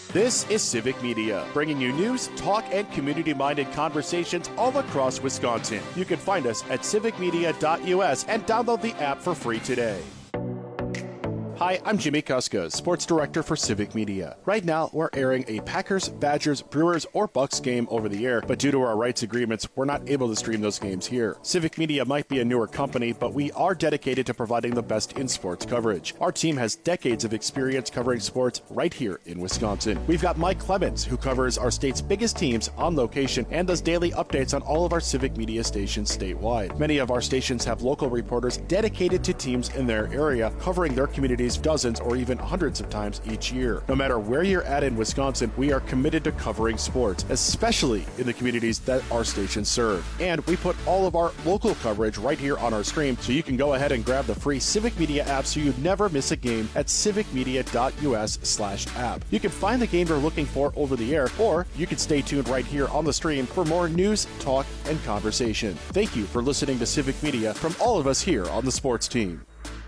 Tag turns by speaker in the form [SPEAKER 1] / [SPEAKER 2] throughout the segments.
[SPEAKER 1] This is Civic Media, bringing you news, talk, and community-minded conversations all across Wisconsin. You can find us at civicmedia.us and download the app for free today. Hi, I'm Jimmy Kuska, Sports Director for Civic Media. Right now, we're airing a Packers, Badgers, Brewers, or Bucks game over the air, but due to our rights agreements, we're not able to stream those games here. Civic Media might be a newer company, but we are dedicated to providing the best in sports coverage. Our team has decades of experience covering sports right here in Wisconsin. We've got Mike Clemens, who covers our state's biggest teams on location and does daily updates on all of our Civic Media stations statewide. Many of our stations have local reporters dedicated to teams in their area, covering their communities dozens or even hundreds of times each year. No matter where you're at in Wisconsin, we are committed to covering sports, especially in the communities that our stations serve. And we put all of our local coverage right here on our stream, so you can go ahead and grab the free Civic Media app so you never miss a game at civicmedia.us/app. You can find the game you're looking for over the air, or you can stay tuned right here on the stream for more news, talk, and conversation. Thank you for listening to Civic Media from all of us here on the sports team.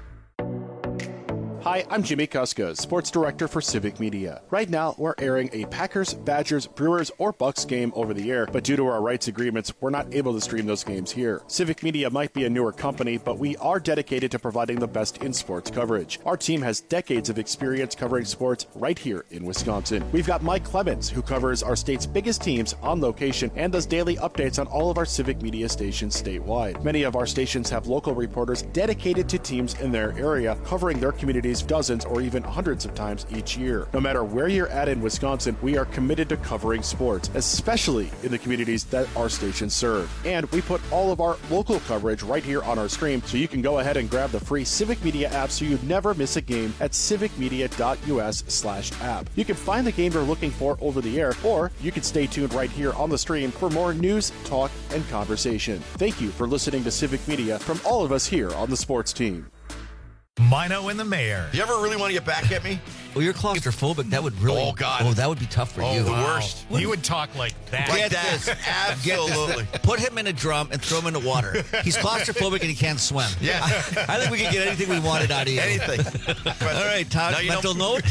[SPEAKER 1] Hi, I'm Jimmy Kuska, Sports Director for Civic Media. Right now, we're airing a Packers, Badgers, Brewers, or Bucks game over the air, but due to our rights agreements, we're not able to stream those games here. Civic Media might be a newer company, but we are dedicated to providing the best in sports coverage. Our team has decades of experience covering sports right here in Wisconsin. We've got Mike Clemens, who covers our state's biggest teams on location and does daily updates on all of our Civic Media stations statewide. Many of our stations have local reporters dedicated to teams in their area, covering their communities dozens or even hundreds of times each year. No matter where you're at in Wisconsin, we are committed to covering sports, especially in the communities that our stations serve. And we put all of our local coverage right here on our stream, so you can go ahead and grab the free Civic Media app so you never miss a game at civicmedia.us/app. You can find the game you're looking for over the air, or you can stay tuned right here on the stream for more news, talk, and conversation. Thank you for listening to Civic Media from all of us here on the sports team.
[SPEAKER 2] Mino and the Mayor.
[SPEAKER 3] You ever really want to get back at me?
[SPEAKER 4] Well, you're claustrophobic. That would really...
[SPEAKER 3] Oh, God.
[SPEAKER 4] Oh, that would be tough for you.
[SPEAKER 3] The worst.
[SPEAKER 2] You would talk like that.
[SPEAKER 3] Like
[SPEAKER 4] Get
[SPEAKER 3] that.
[SPEAKER 4] this.
[SPEAKER 3] Absolutely.
[SPEAKER 4] Get this. Put him in a drum and throw him in the water. He's claustrophobic and he can't swim.
[SPEAKER 3] Yeah.
[SPEAKER 4] I think we could get anything we wanted out of you.
[SPEAKER 3] Anything.
[SPEAKER 4] All right, Todd, mental note?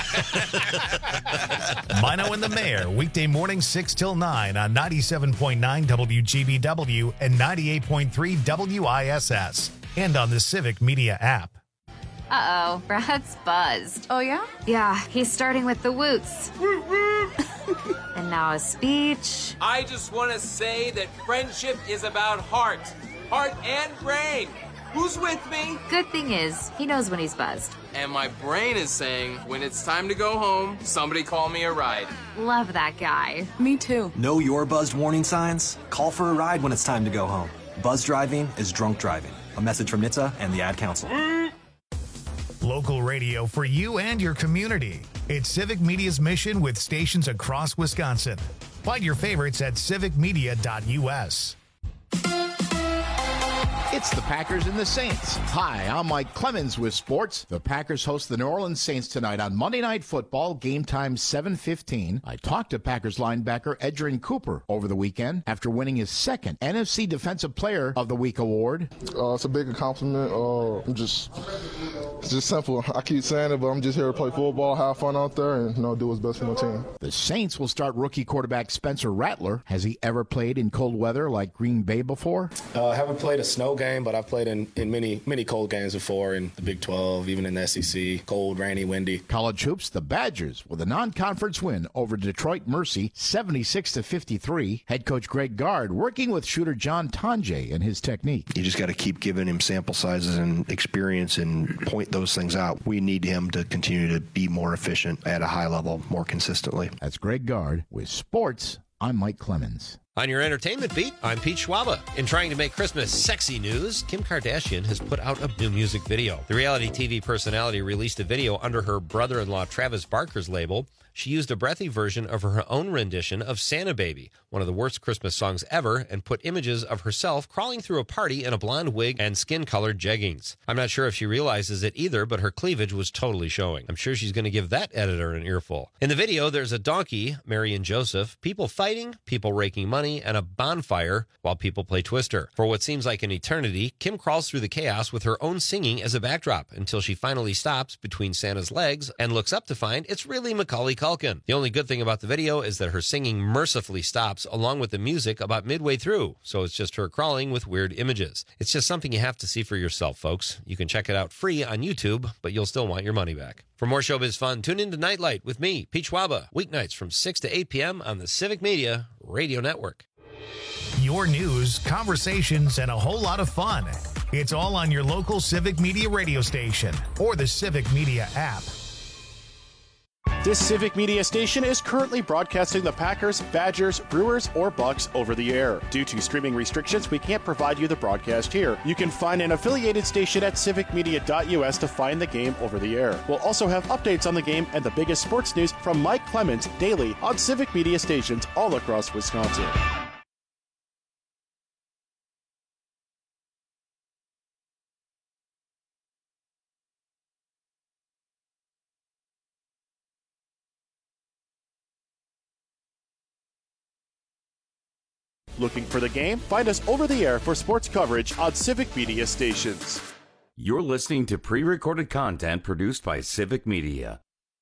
[SPEAKER 2] Mino and the Mayor, weekday morning 6 till 9 on 97.9 WGBW and 98.3 WISS. And on the Civic Media app.
[SPEAKER 5] Uh-oh, Brad's buzzed.
[SPEAKER 6] Oh, yeah?
[SPEAKER 5] Yeah, he's starting with the woots. And now a speech.
[SPEAKER 7] I just want to say that friendship is about heart and brain. Who's with me?
[SPEAKER 5] Good thing is, he knows when he's buzzed.
[SPEAKER 7] And my brain is saying, when it's time to go home, somebody call me a ride.
[SPEAKER 5] Love that guy.
[SPEAKER 6] Me too.
[SPEAKER 8] Know your buzzed warning signs? Call for a ride when it's time to go home. Buzz driving is drunk driving. A message from NHTSA and the Ad Council.
[SPEAKER 2] Local radio for you and your community. It's Civic Media's mission with stations across Wisconsin. Find your favorites at civicmedia.us.
[SPEAKER 9] It's the Packers and the Saints. Hi, I'm Mike Clemens with sports. The Packers host the New Orleans Saints tonight on Monday Night Football, game time 7:15. I talked to Packers linebacker Edgerrin Cooper over the weekend after winning his second NFC Defensive Player of the Week award.
[SPEAKER 10] It's a big accomplishment. It's just simple. I keep saying it, but I'm just here to play football, have fun out there, and do what's best for my team.
[SPEAKER 9] The Saints will start rookie quarterback Spencer Rattler. Has he ever played in cold weather like Green Bay before?
[SPEAKER 11] I haven't played a snow game, but I've played in many cold games before in the Big 12, even in the SEC. Cold, rainy, windy.
[SPEAKER 9] College hoops, the Badgers with a non-conference win over Detroit Mercy, 76-53. Head coach Greg Gard working with shooter John Tonje and his technique.
[SPEAKER 12] You just got to keep giving him sample sizes and experience and point those things out. We need him to continue to be more efficient at a high level more consistently.
[SPEAKER 9] That's Greg Gard with sports. I'm Mike Clemens.
[SPEAKER 13] On your entertainment beat, I'm Pete Schwaba. In trying to make Christmas sexy news, Kim Kardashian has put out a new music video. The reality TV personality released a video under her brother-in-law Travis Barker's label. She used a breathy version of her own rendition of Santa Baby, one of the worst Christmas songs ever, and put images of herself crawling through a party in a blonde wig and skin-colored jeggings. I'm not sure if she realizes it either, but her cleavage was totally showing. I'm sure she's going to give that editor an earful. In the video, there's a donkey, Mary and Joseph, people fighting, people raking money, money and a bonfire while people play Twister. For what seems like an eternity, Kim crawls through the chaos with her own singing as a backdrop until she finally stops between Santa's legs and looks up to find it's really Macaulay Culkin. The only good thing about the video is that her singing mercifully stops along with the music about midway through, so it's just her crawling with weird images. It's just something you have to see for yourself, folks. You can check it out free on YouTube, but you'll still want your money back. For more showbiz fun, tune in to Nightlight with me, Pete Schwaba, weeknights from 6 to 8 p.m. on the Civic Media Radio Network.
[SPEAKER 2] Your news, conversations, and a whole lot of fun. It's all on your local Civic Media radio station or the Civic Media app.
[SPEAKER 1] This Civic Media station is currently broadcasting the Packers, Badgers, Brewers, or Bucks over the air. Due to streaming restrictions, we can't provide you the broadcast here. You can find an affiliated station at civicmedia.us to find the game over the air. We'll also have updates on the game and the biggest sports news from Mike Clemens daily on Civic Media stations all across Wisconsin. Looking for the game? Find us over the air for sports coverage on Civic Media stations.
[SPEAKER 6] You're listening to pre-recorded content produced by Civic Media.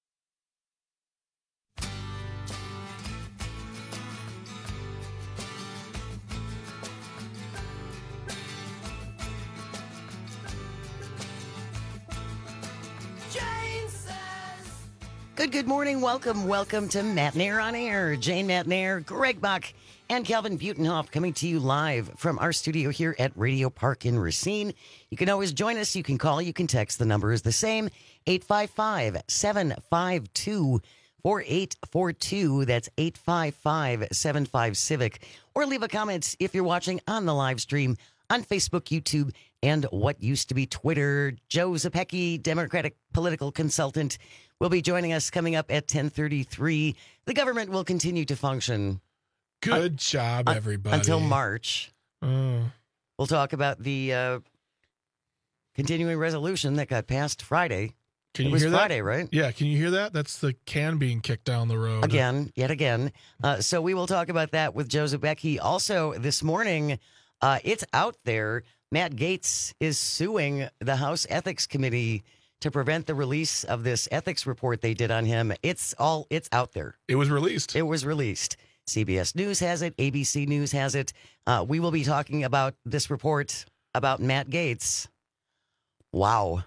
[SPEAKER 14] Good morning. Welcome to Matnair on Air. Jane Matnair, Greg Bach, and Calvin Butenhoff coming to you live from our studio here at Radio Park in Racine. You can always join us. You can call. You can text. The number is the same, 855-752-4842. That's 855-75-CIVIC. Or leave a comment if you're watching on the live stream on Facebook, YouTube, and what used to be Twitter. Joe Zapecki, Democratic political consultant, will be joining us coming up at 10:33. The government will continue to function.
[SPEAKER 15] Good job, everybody.
[SPEAKER 14] Until March. We'll talk about the continuing resolution that got passed Friday.
[SPEAKER 15] Can you
[SPEAKER 14] hear
[SPEAKER 15] that?
[SPEAKER 14] Friday, right?
[SPEAKER 15] Yeah, can you hear that? That's the can being kicked down the road.
[SPEAKER 14] Yet again. So we will talk about that with Joe Zapecki. Also, this morning, it's out there. Matt Gaetz is suing the House Ethics Committee to prevent the release of this ethics report they did on him. It's out there.
[SPEAKER 15] It was released.
[SPEAKER 14] CBS News has it. ABC News has it. We will be talking about this report about Matt Gaetz. Wow.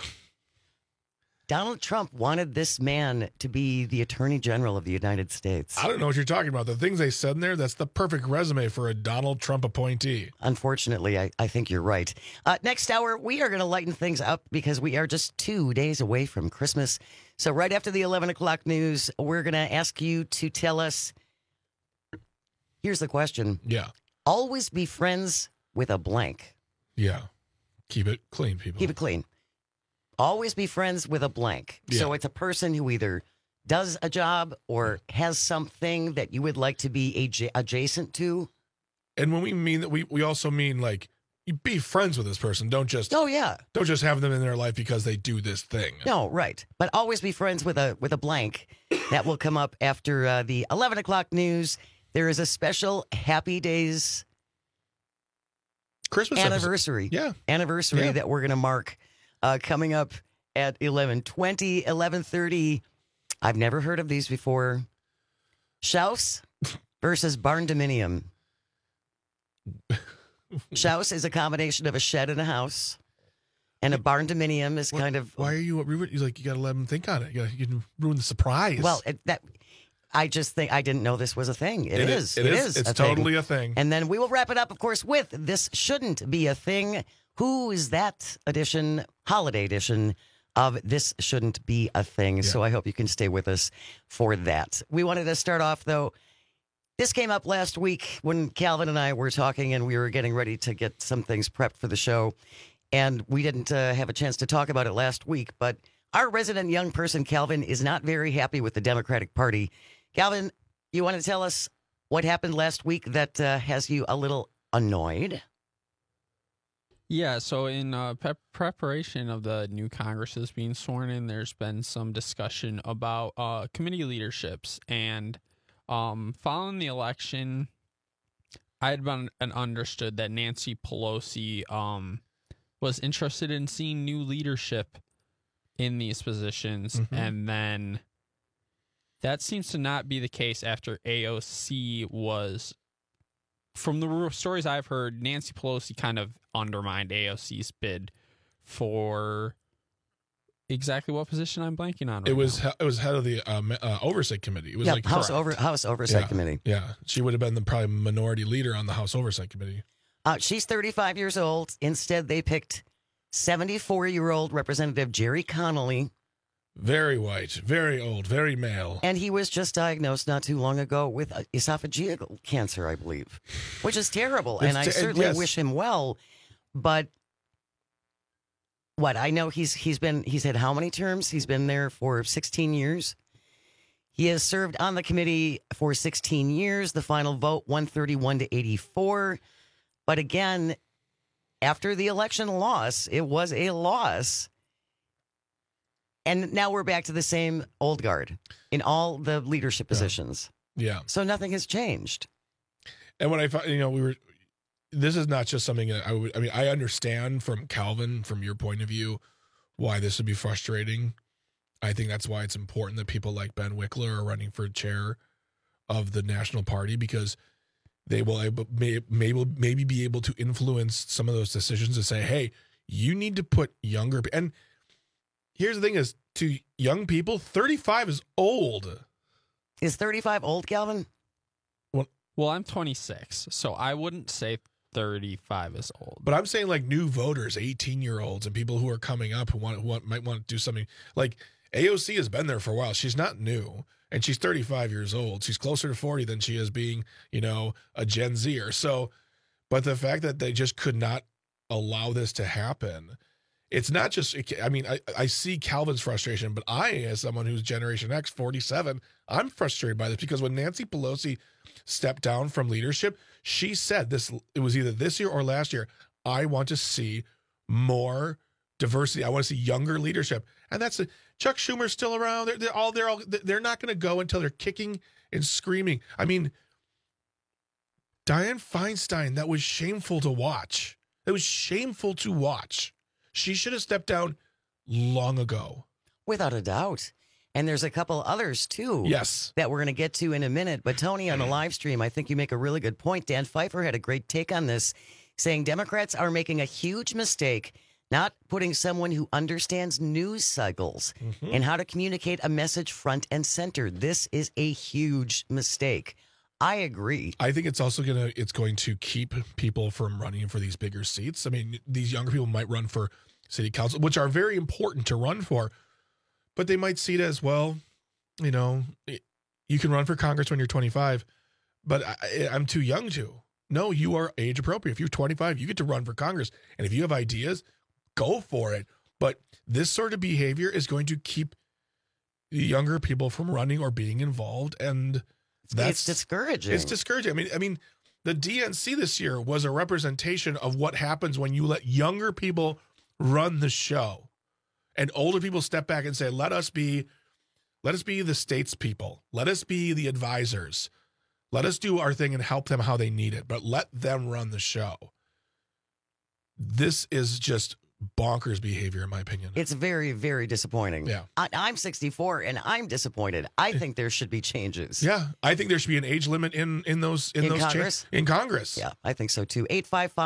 [SPEAKER 14] Donald Trump wanted this man to be the Attorney General of the United States.
[SPEAKER 15] I don't know what you're talking about. The things they said in there, that's the perfect resume for a Donald Trump appointee.
[SPEAKER 14] Unfortunately, I think you're right. Next hour, we are going to lighten things up because we are just 2 days away from Christmas. So right after the 11 o'clock news, we're going to ask you to tell us, here's the question.
[SPEAKER 15] Yeah.
[SPEAKER 14] Always be friends with a blank.
[SPEAKER 15] Yeah. Keep it clean, people.
[SPEAKER 14] Keep it clean. Always be friends with a blank.
[SPEAKER 15] Yeah.
[SPEAKER 14] So it's a person who either does a job or has something that you would like to be adjacent to.
[SPEAKER 15] And when we mean that, we also mean like you be friends with this person. Don't just
[SPEAKER 14] don't
[SPEAKER 15] just have them in their life because they do this thing.
[SPEAKER 14] No, right. But always be friends with a blank. That will come up after the 11 o'clock news. There is a special Happy Days
[SPEAKER 15] Christmas
[SPEAKER 14] anniversary.
[SPEAKER 15] Anniversary
[SPEAKER 14] that we're going to mark coming up at 11:20, 11:30. I've never heard of these before. Schaus versus barn dominium. Schaus is a combination of a shed and a house, and a barn dominium is kind of.
[SPEAKER 15] Why are you like? You got to let them think on it. You can ruin the surprise.
[SPEAKER 14] Well, I just think I didn't know this was a thing. It is.
[SPEAKER 15] It's totally a thing.
[SPEAKER 14] And then we will wrap it up, of course, with This Shouldn't Be a Thing. Who is that edition, holiday edition of This Shouldn't Be a Thing? Yeah. So I hope you can stay with us for that. We wanted to start off, though. This came up last week when Calvin and I were talking and we were getting ready to get some things prepped for the show. And we didn't have a chance to talk about it last week. But our resident young person, Calvin, is not very happy with the Democratic Party. Calvin, you want to tell us what happened last week that has you a little annoyed?
[SPEAKER 16] Yeah, so in preparation of the new Congresses being sworn in, there's been some discussion about committee leaderships. And following the election, I had been understood that Nancy Pelosi was interested in seeing new leadership in these positions, and then that seems to not be the case after AOC was. From the stories I've heard, Nancy Pelosi kind of undermined AOC's bid for exactly what position I'm blanking on.
[SPEAKER 15] It was head of the oversight committee. It was like
[SPEAKER 14] House Oversight Committee.
[SPEAKER 15] Yeah, she would have been the probably minority leader on the House Oversight Committee.
[SPEAKER 14] She's 35 years old. Instead, they picked 74-year-old Representative Jerry Connolly.
[SPEAKER 15] Very white, very old, very male.
[SPEAKER 14] And he was just diagnosed not too long ago with esophageal cancer, I believe, which is terrible. And I certainly wish him well. But what I know, he's had how many terms? He's been there for 16 years. He has served on the committee for 16 years. The final vote, 131 to 84. But again, after the election loss, it was a loss. And now we're back to the same old guard in all the leadership positions.
[SPEAKER 15] Yeah.
[SPEAKER 14] So nothing has changed.
[SPEAKER 15] And when I found, this is not just something that I understand from Calvin, from your point of view, why this would be frustrating. I think that's why it's important that people like Ben Wickler are running for chair of the National Party, because they will maybe be able to influence some of those decisions to say, hey, you need to put younger, and here's the thing is, to young people, 35 is old.
[SPEAKER 14] Is 35 old, Calvin?
[SPEAKER 16] Well, I'm 26, so I wouldn't say 35 is old.
[SPEAKER 15] But I'm saying like new voters, 18-year-olds, and people who are coming up who might want to do something. Like AOC has been there for a while. She's not new, and she's 35 years old. She's closer to 40 than she is being, a Gen Zer. So, but the fact that they just could not allow this to happen. It's not just, I see Calvin's frustration, but I, as someone who's Generation X, 47, I'm frustrated by this because when Nancy Pelosi stepped down from leadership, she said it was either this year or last year, I want to see more diversity. I want to see younger leadership. And that's Chuck Schumer's still around. They're not going to go until they're kicking and screaming. I mean, Dianne Feinstein, that was shameful to watch. It was shameful to watch. She should have stepped down long ago.
[SPEAKER 14] Without a doubt. And there's a couple others, too.
[SPEAKER 15] Yes.
[SPEAKER 14] That we're going to get to in a minute. But, Tony, on the live stream, I think you make a really good point. Dan Pfeiffer had a great take on this, saying Democrats are making a huge mistake not putting someone who understands news cycles and how to communicate a message front and center. This is a huge mistake. I agree.
[SPEAKER 15] I think it's also going to keep people from running for these bigger seats. I mean, these younger people might run for city council, which are very important to run for, but they might see it as, well, you can run for Congress when you're 25, but I'm too young to. No, you are age appropriate. If you're 25, you get to run for Congress. And if you have ideas, go for it. But this sort of behavior is going to keep the younger people from running or being involved, and
[SPEAKER 14] it's discouraging.
[SPEAKER 15] It's discouraging. I mean, the DNC this year was a representation of what happens when you let younger people run the show, and older people step back and say, "Let us be the statespeople. Let us be the advisors. Let us do our thing and help them how they need it. But let them run the show." This is just bonkers behavior, in my opinion.
[SPEAKER 14] It's very, very disappointing.
[SPEAKER 15] Yeah.
[SPEAKER 14] I'm 64 and I'm disappointed. I think there should be changes.
[SPEAKER 15] Yeah. I think there should be an age limit in those
[SPEAKER 14] Congress.
[SPEAKER 15] In Congress.
[SPEAKER 14] Yeah, I think so too.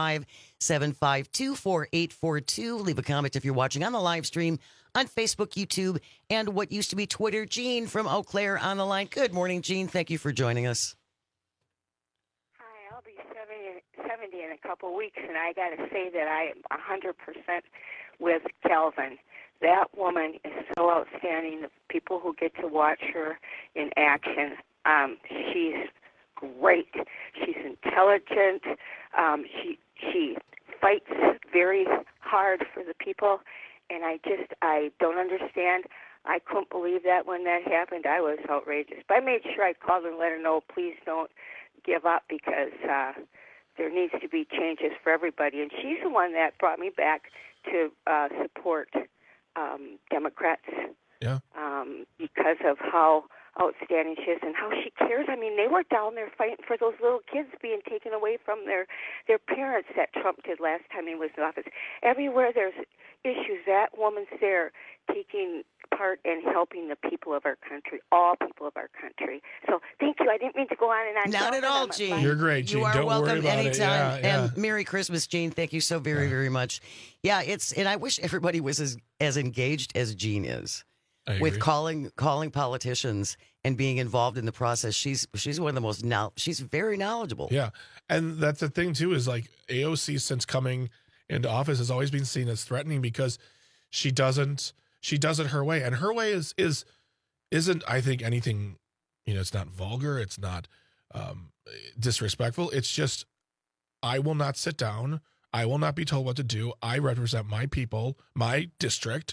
[SPEAKER 14] 855-752-4842. Leave a comment if you're watching on the live stream on Facebook, YouTube, and what used to be Twitter. Gene from Eau Claire on the line. Good morning, Gene. Thank you for joining us.
[SPEAKER 17] I'll be 70 in a couple of weeks, and I got to say that I am 100% with Calvin. That woman is so outstanding. The people who get to watch her in action, she's great. She's intelligent. She fights very hard for the people, and I don't understand. I couldn't believe that when that happened. I was outrageous. But I made sure I called her and let her know, please don't give up, because there needs to be changes for everybody. And she's the one that brought me back to support Democrats.
[SPEAKER 15] Yeah.
[SPEAKER 17] Because of how outstanding she is and how she cares. I mean, they were down there fighting for those little kids being taken away from their parents that Trump did last time he was in office. Everywhere there's issues, that woman's there taking part in helping the people of our country, all people of our country. So thank you. I didn't mean to go on and on.
[SPEAKER 14] Not at all, Jean.
[SPEAKER 15] You're great, Jean.
[SPEAKER 14] You are
[SPEAKER 15] Don't worry
[SPEAKER 14] welcome
[SPEAKER 15] about
[SPEAKER 14] anytime.
[SPEAKER 15] it. Yeah.
[SPEAKER 14] And Merry Christmas, Jean. Thank you so very, very much. Yeah, and I wish everybody was as engaged as Jean is with calling politicians and being involved in the process. She's one of the most she's very knowledgeable.
[SPEAKER 15] Yeah. And that's the thing too, is like AOC since coming into office has always been seen as threatening because she does it her way. And her way isn't, I think, anything, it's not vulgar. It's not disrespectful. It's just, I will not sit down. I will not be told what to do. I represent my people, my district,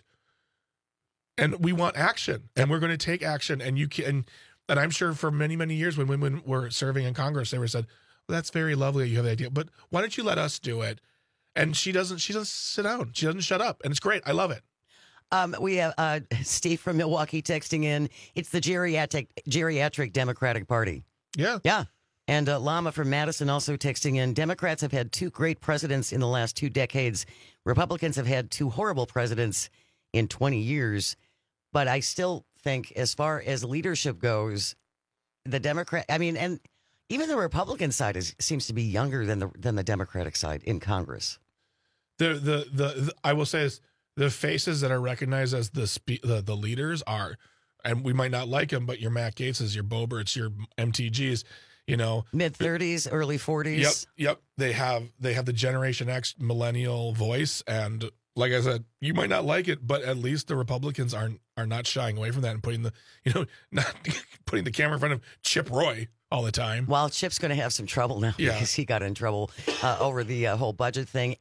[SPEAKER 15] and we want action. And we're going to take action. And you can, and I'm sure for many, many years when women were serving in Congress, they were said, well, that's very lovely. You have the idea, but why don't you let us do it? And she doesn't sit down. She doesn't shut up. And it's great. I love it.
[SPEAKER 14] We have Steve from Milwaukee texting in. It's the geriatric Democratic Party.
[SPEAKER 15] Yeah.
[SPEAKER 14] Yeah. And Lama from Madison also texting in. Democrats have had 2 great presidents in the last 2 decades. Republicans have had 2 horrible presidents in 20 years. But I still think as far as leadership goes, the Democrat, and even the Republican side seems to be younger than the Democratic side in Congress.
[SPEAKER 15] The I will say is the faces that are recognized as the leaders are, and we might not like them, but your Matt Gaetzes, your Boeberts, your MTGs,
[SPEAKER 14] mid-30s, early 40s.
[SPEAKER 15] Yep. They have the Generation X millennial voice, and like I said, you might not like it, but at least the Republicans are not shying away from that and putting not putting the camera in front of Chip Roy all the time.
[SPEAKER 14] Well, Chip's going to have some trouble now because he got in trouble over the whole budget thing.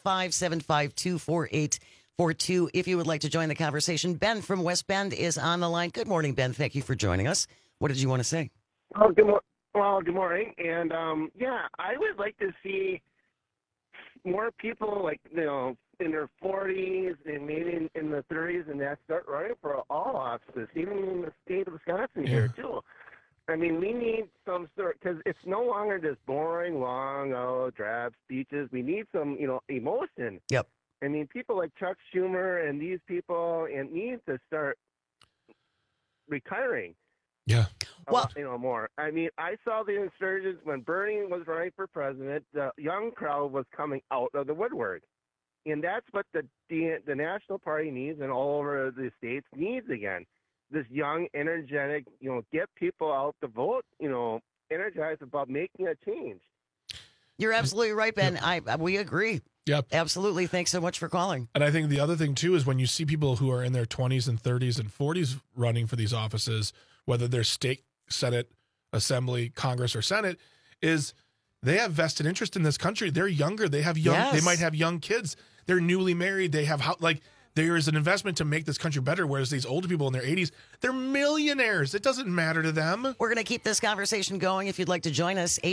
[SPEAKER 14] 855-752-4842. If you would like to join the conversation, Ben from West Bend is on the line. Good morning, Ben. Thank you for joining us. What did you want to say?
[SPEAKER 18] Oh, good morning. Well, good morning. And I would like to see more people in their 40s and maybe in the 30s and that start running for all offices, even in the state of Wisconsin here too. I mean, we need some sort, because it's no longer just boring, long, drab speeches. We need some, emotion.
[SPEAKER 14] Yep.
[SPEAKER 18] I mean, people like Chuck Schumer and these people need to start retiring.
[SPEAKER 15] Yeah.
[SPEAKER 18] Well, more. I mean, I saw the insurgents when Bernie was running for president. The young crowd was coming out of the woodwork, and that's what the National Party needs, and all over the states needs again. This young, energetic, get people out to vote, energized about making a change.
[SPEAKER 14] You're absolutely right, Ben.
[SPEAKER 15] Yep.
[SPEAKER 14] We agree.
[SPEAKER 15] Yep.
[SPEAKER 14] Absolutely. Thanks so much for calling.
[SPEAKER 15] And I think the other thing, too, is when you see people who are in their 20s and 30s and 40s running for these offices, whether they're state, Senate, Assembly, Congress, or Senate, is they have vested interest in this country. They're younger. They have they might have young kids. They're newly married. They have there is an investment to make this country better, whereas these older people in their 80s, they're millionaires. It doesn't matter to them.
[SPEAKER 14] We're going to keep this conversation going. If you'd like to join us,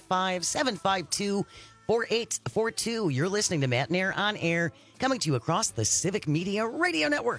[SPEAKER 14] 855-752-4842. You're listening to Matt Nair on Air, coming to you across the Civic Media Radio Network.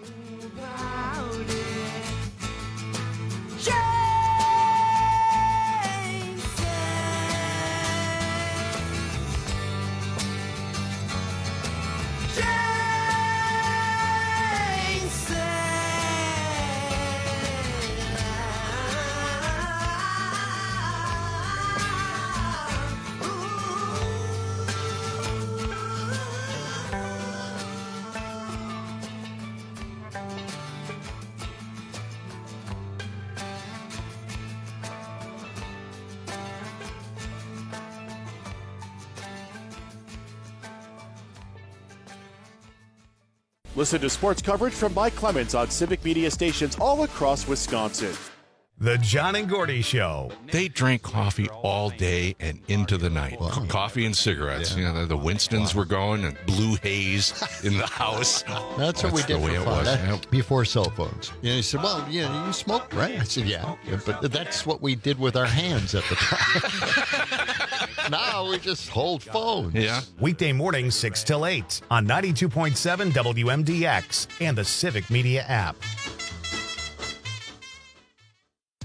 [SPEAKER 1] Listen to sports coverage from Mike Clemens on Civic Media stations all across Wisconsin.
[SPEAKER 2] The John and Gordy Show.
[SPEAKER 19] They drank coffee all day and into the night. Wow. Coffee and cigarettes. Yeah. The Winstons were going and blue haze in the house.
[SPEAKER 20] That's what we did for fun. Before cell phones. He said, well, you smoked, right? I said, yeah. But that's what we did with our hands at the time. Now we just hold phones.
[SPEAKER 2] Yeah. Weekday mornings 6 till 8 on 92.7 WMDX and the Civic Media app.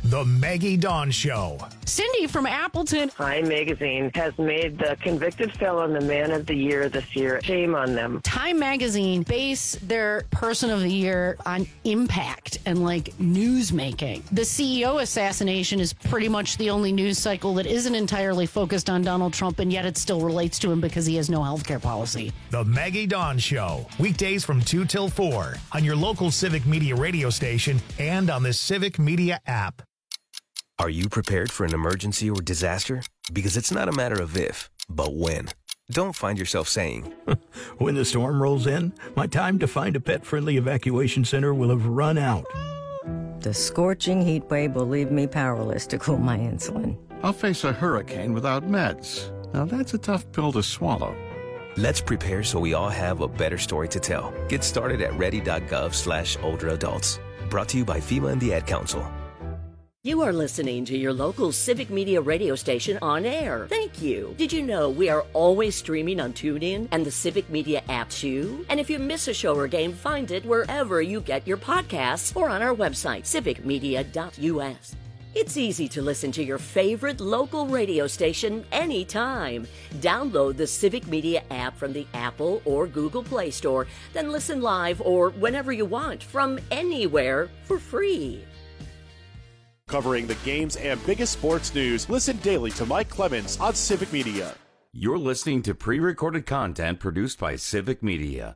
[SPEAKER 2] The Maggie Dawn Show.
[SPEAKER 21] Cindy from Appleton.
[SPEAKER 22] Time Magazine has made the convicted felon the man of the year this year. Shame on them.
[SPEAKER 21] Time Magazine base their person of the year on impact and like news making. The CEO assassination is pretty much the only news cycle that isn't entirely focused on Donald Trump, and yet it still relates to him because he has no health care policy.
[SPEAKER 2] The Maggie Dawn Show. Weekdays from 2 till 4 on your local Civic Media radio station and on the Civic Media app.
[SPEAKER 23] Are you prepared for an emergency or disaster? Because it's not a matter of if, but when. Don't find yourself saying,
[SPEAKER 24] when the storm rolls in, my time to find a pet-friendly evacuation center will have run out.
[SPEAKER 25] The scorching heat wave will leave me powerless to cool my insulin.
[SPEAKER 26] I'll face a hurricane without meds. Now that's a tough pill to swallow.
[SPEAKER 23] Let's prepare so we all have a better story to tell. Get started at ready.gov/older adults. Brought to you by FEMA and the Ad Council.
[SPEAKER 27] You are listening to your local Civic Media radio station on air. Thank you. Did you know we are always streaming on TuneIn and the Civic Media app too? And if you miss a show or game, find it wherever you get your podcasts or on our website, civicmedia.us. It's easy to listen to your favorite local radio station anytime. Download the Civic Media app from the Apple or Google Play Store, then listen live or whenever you want from anywhere for free.
[SPEAKER 1] Covering the games and biggest sports news, listen daily to Mike Clemens on Civic Media.
[SPEAKER 6] You're listening to pre-recorded content produced by Civic Media.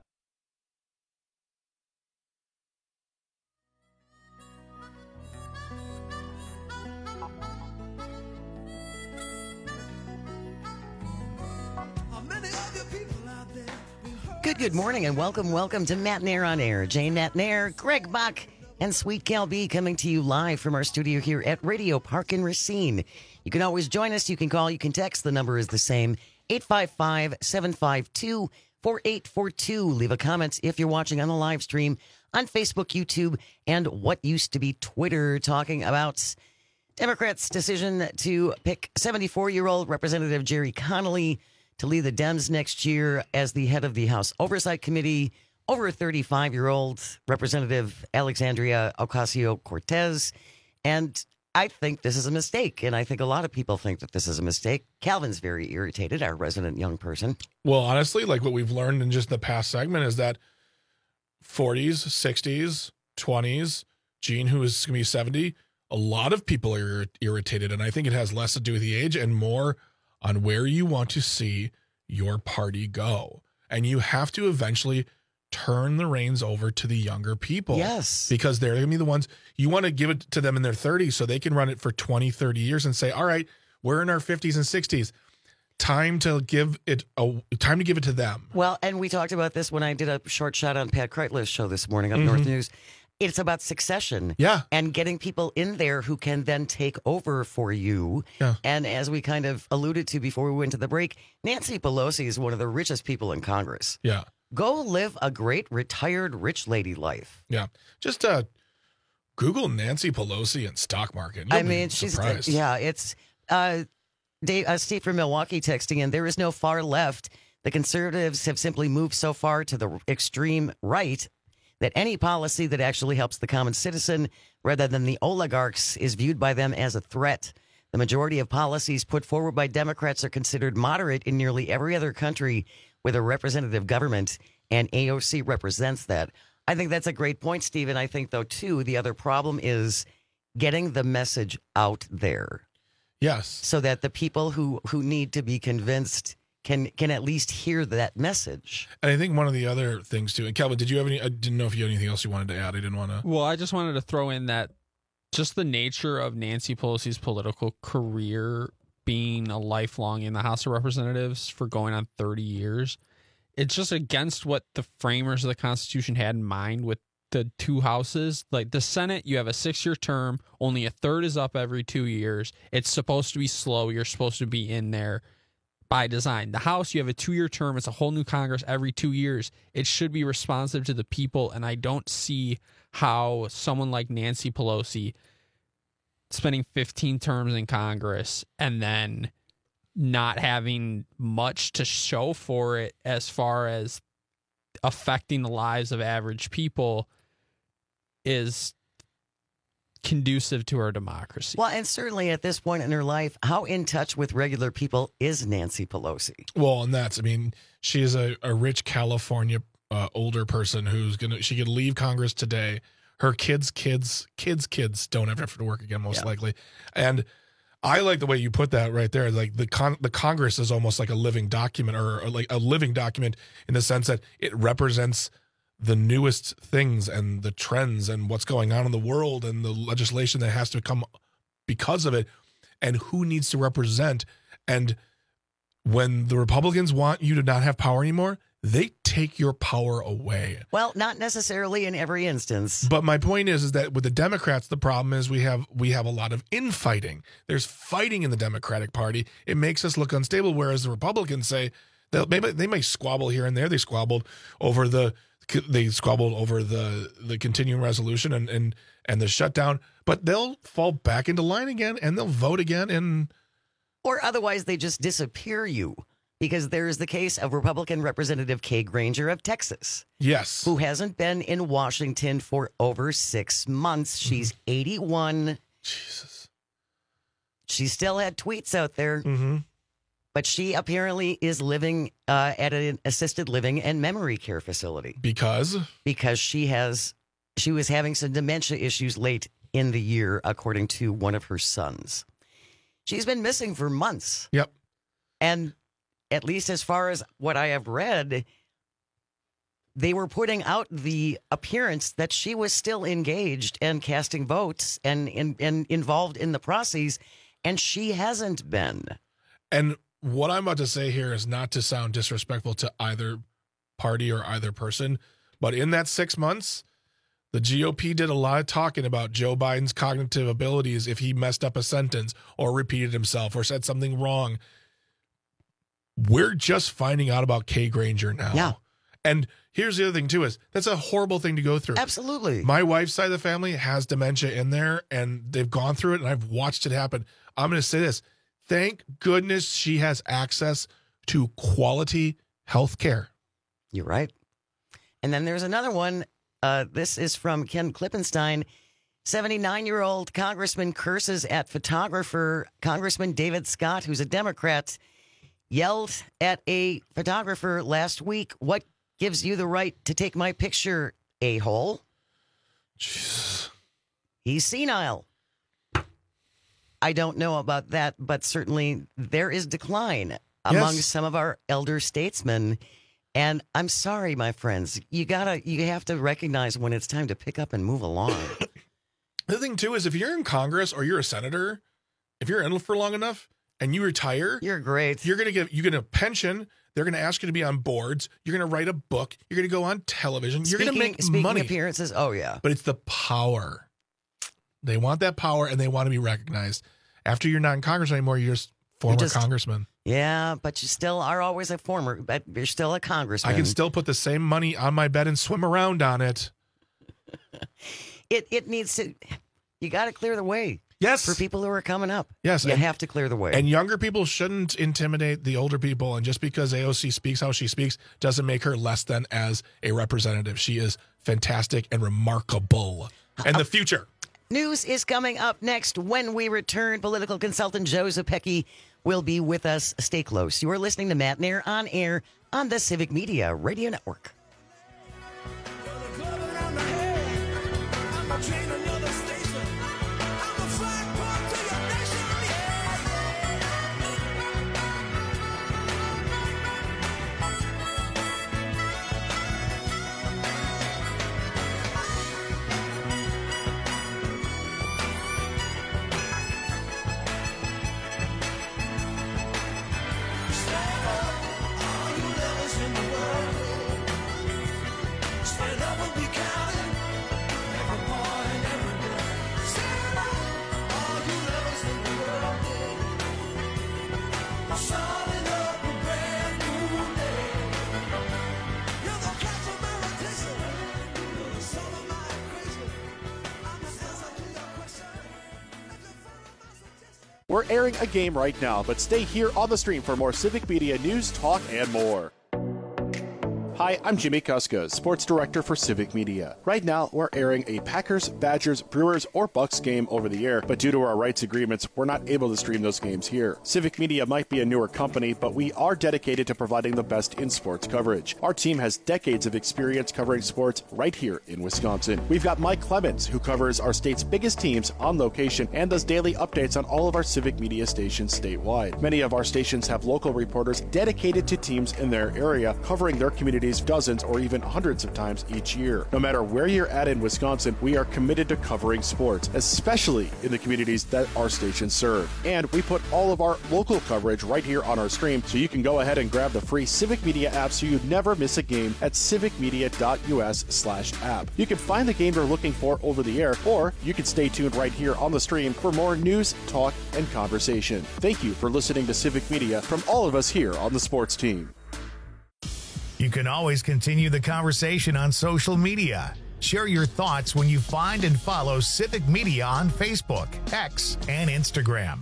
[SPEAKER 14] Good morning and welcome to Matt Nair on Air. Jane Matt Nair, Greg Bach, and Sweet Cal B coming to you live from our studio here at Radio Park in Racine. You can always join us. You can call. You can text. The number is the same, 855-752-4842. Leave a comment if you're watching on the live stream on Facebook, YouTube, and what used to be Twitter, talking about Democrats' decision to pick 74-year-old Representative Jerry Connolly to lead the Dems next year as the head of the House Oversight Committee over 35-year-old Representative Alexandria Ocasio-Cortez. And I think this is a mistake, and I think a lot of people think that this is a mistake. Calvin's very irritated, our resident young person.
[SPEAKER 15] Well, honestly, like what we've learned in just the past segment is that 40s, 60s, 20s, Gene, who is going to be 70, a lot of people are irritated, and I think it has less to do with the age and more on where you want to see your party go. And you have to eventually turn the reins over to the younger people.
[SPEAKER 14] Yes.
[SPEAKER 15] Because they're going to be the ones, you want to give it to them in their 30s so they can run it for 20, 30 years and say, all right, we're in our 50s and 60s. Time to give it to them.
[SPEAKER 14] Well, and we talked about this when I did a short shot on Pat Kreitler's show this morning on North News. It's about succession.
[SPEAKER 15] Yeah.
[SPEAKER 14] And getting people in there who can then take over for you.
[SPEAKER 15] Yeah.
[SPEAKER 14] And as we kind of alluded to before we went to the break, Nancy Pelosi is one of the richest people in Congress.
[SPEAKER 15] Yeah.
[SPEAKER 14] Go live a great retired rich lady life.
[SPEAKER 15] Yeah. Just Google Nancy Pelosi and stock market. You'll be surprised.
[SPEAKER 14] It's Steve from Milwaukee texting in, there is no far left. The conservatives have simply moved so far to the extreme right that any policy that actually helps the common citizen rather than the oligarchs is viewed by them as a threat. The majority of policies put forward by Democrats are considered moderate in nearly every other country with a representative government, and AOC represents that. I think that's a great point, Stephen. I think, though, too, the other problem is getting the message out there.
[SPEAKER 15] Yes.
[SPEAKER 14] So that the people who need to be convinced can at least hear that message.
[SPEAKER 15] And I think one of the other things, too, and Calvin, did you have any, I didn't know if you had anything else you wanted to add. I didn't want to.
[SPEAKER 16] Well, I just wanted to throw in that just the nature of Nancy Pelosi's political career being a lifelong in the House of Representatives for going on 30 years, it's just against what the framers of the Constitution had in mind with the two houses. Like the Senate, you have a 6-year term, only a third is up every 2 years. It's supposed to be slow. You're supposed to be in there by design. The House, you have a 2-year term. It's a whole new Congress every 2 years. It should be responsive to the people, and I don't see how someone like Nancy Pelosi spending 15 terms in Congress and then not having much to show for it as far as affecting the lives of average people is conducive to our democracy.
[SPEAKER 14] Well, and certainly at this point in her life, how in touch with regular people is Nancy Pelosi?
[SPEAKER 15] Well, and she is a rich California older person she could leave Congress today. Her kids don't ever have to work again, most likely. And I like the way you put that right there. Like the Congress is almost like a living document, or like a living document in the sense that it represents the newest things and the trends and what's going on in the world and the legislation that has to come because of it and who needs to represent. And when the Republicans want you to not have power anymore, they take your power away.
[SPEAKER 14] Well, not necessarily in every instance.
[SPEAKER 15] But my point is that with the Democrats, the problem is we have a lot of infighting. There's fighting in the Democratic Party. It makes us look unstable, whereas the Republicans say they may squabble here and there. They squabbled over the continuing resolution and the shutdown, but they'll fall back into line again and they'll vote again,
[SPEAKER 14] or otherwise they just disappear you. Because there is the case of Republican Representative Kay Granger of Texas.
[SPEAKER 15] Yes.
[SPEAKER 14] Who hasn't been in Washington for over 6 months. She's 81.
[SPEAKER 15] Jesus.
[SPEAKER 14] She still had tweets out there.
[SPEAKER 15] Mm-hmm.
[SPEAKER 14] But she apparently is living at an assisted living and memory care facility.
[SPEAKER 15] Because
[SPEAKER 14] she was having some dementia issues late in the year, according to one of her sons. She's been missing for months.
[SPEAKER 15] Yep.
[SPEAKER 14] And at least as far as what I have read, they were putting out the appearance that she was still engaged and casting votes and involved in the process, and she hasn't been.
[SPEAKER 15] And what I'm about to say here is not to sound disrespectful to either party or either person, but in that 6 months, the GOP did a lot of talking about Joe Biden's cognitive abilities if he messed up a sentence or repeated himself or said something wrong. We're just finding out about Kay Granger now.
[SPEAKER 14] Yeah.
[SPEAKER 15] And here's the other thing, too, is that's a horrible thing to go through.
[SPEAKER 14] Absolutely.
[SPEAKER 15] My wife's side of the family has dementia in there, and they've gone through it, and I've watched it happen. I'm going to say this. Thank goodness she has access to quality health care.
[SPEAKER 14] You're right. And then there's another one. This is from Ken Klippenstein. 79-year-old congressman curses at photographer Congressman David Scott, who's a Democrat, yelled at a photographer last week, "What gives you the right to take my picture, a-hole?"
[SPEAKER 15] Jeez.
[SPEAKER 14] He's senile. I don't know about that, but certainly there is decline among some of our elder statesmen. And I'm sorry, my friends, you have to recognize when it's time to pick up and move along.
[SPEAKER 15] The thing, too, is if you're in Congress or you're a senator, if you're in for long enough, and you retire,
[SPEAKER 14] you're great.
[SPEAKER 15] You're get a pension. They're going to ask you to be on boards. You're going to write a book. You're going to go on television. You're going to make money.
[SPEAKER 14] Appearances. Oh, yeah.
[SPEAKER 15] But it's the power. They want that power, and they want to be recognized. After you're not in Congress anymore, you're just former congressman.
[SPEAKER 14] Yeah, but you still are always a former, but you're still a congressman.
[SPEAKER 15] I can still put the same money on my bed and swim around on it.
[SPEAKER 14] It needs to, you got to clear the way.
[SPEAKER 15] Yes.
[SPEAKER 14] For people who are coming up.
[SPEAKER 15] Yes.
[SPEAKER 14] You have to clear the way.
[SPEAKER 15] And younger people shouldn't intimidate the older people. And just because AOC speaks how she speaks doesn't make her less than as a representative. She is fantastic and remarkable. And the future.
[SPEAKER 14] News is coming up next. When we return, political consultant Joe Zepecki will be with us. Stay close. You are listening to Matt Nair on air on the Civic Media Radio Network.
[SPEAKER 1] We're airing a game right now, but stay here on the stream for more Civic Media news, talk, and more. Hi, I'm Jimmy Kuska, Sports Director for Civic Media. Right now, we're airing a Packers, Badgers, Brewers, or Bucks game over the air, but due to our rights agreements, we're not able to stream those games here. Civic Media might be a newer company, but we are dedicated to providing the best in sports coverage. Our team has decades of experience covering sports right here in Wisconsin. We've got Mike Clemens, who covers our state's biggest teams on location and does daily updates on all of our Civic Media stations statewide. Many of our stations have local reporters dedicated to teams in their area, covering their communities dozens or even hundreds of times each year. No matter where you're at in Wisconsin, we are committed to covering sports, especially in the communities that our stations serve. And we put all of our local coverage right here on our stream, so you can go ahead and grab the free Civic Media app so you never miss a game at civicmedia.us/app. You can find the game you're looking for over the air, or you can stay tuned right here on the stream for more news, talk, and conversation. Thank you for listening to Civic Media from all of us here on the sports team.
[SPEAKER 2] You can always continue the conversation on social media. Share your thoughts when you find and follow Civic Media on Facebook, X, and Instagram.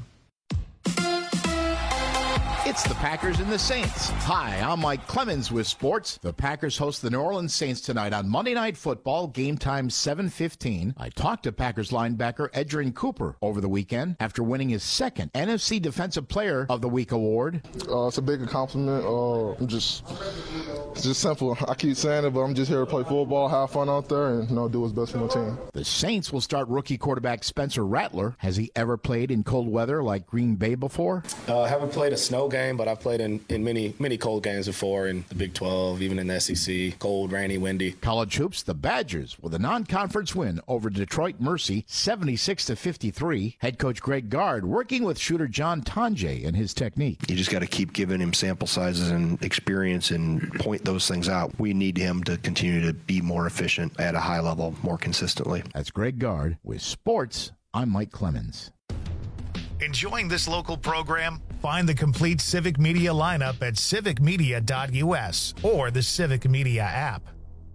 [SPEAKER 9] It's the Packers and the Saints. Hi, I'm Mike Clemens with sports. The Packers host the New Orleans Saints tonight on Monday Night Football, game time 7:15. I talked to Packers linebacker Edgerrin Cooper over the weekend after winning his second NFC Defensive Player of the Week award.
[SPEAKER 3] It's a big accomplishment. It's just simple. I keep saying it, but I'm just here to play football, have fun out there, and do what's best for my team.
[SPEAKER 9] The Saints will start rookie quarterback Spencer Rattler. Has he ever played in cold weather like Green Bay before?
[SPEAKER 4] I haven't played a snow game, but I've played in many cold games before, in the Big 12, even in the SEC, cold, rainy, windy.
[SPEAKER 9] College hoops, the Badgers with a non-conference win over Detroit Mercy, 76-53. Head coach Greg Gard working with shooter John Tonje and his technique.
[SPEAKER 12] You just got to keep giving him sample sizes and experience and point those things out. We need him to continue to be more efficient at a high level more consistently.
[SPEAKER 9] That's Greg Gard with sports. I'm Mike Clemens.
[SPEAKER 2] Enjoying this local program? Find the complete Civic Media lineup at civicmedia.us or the Civic Media app.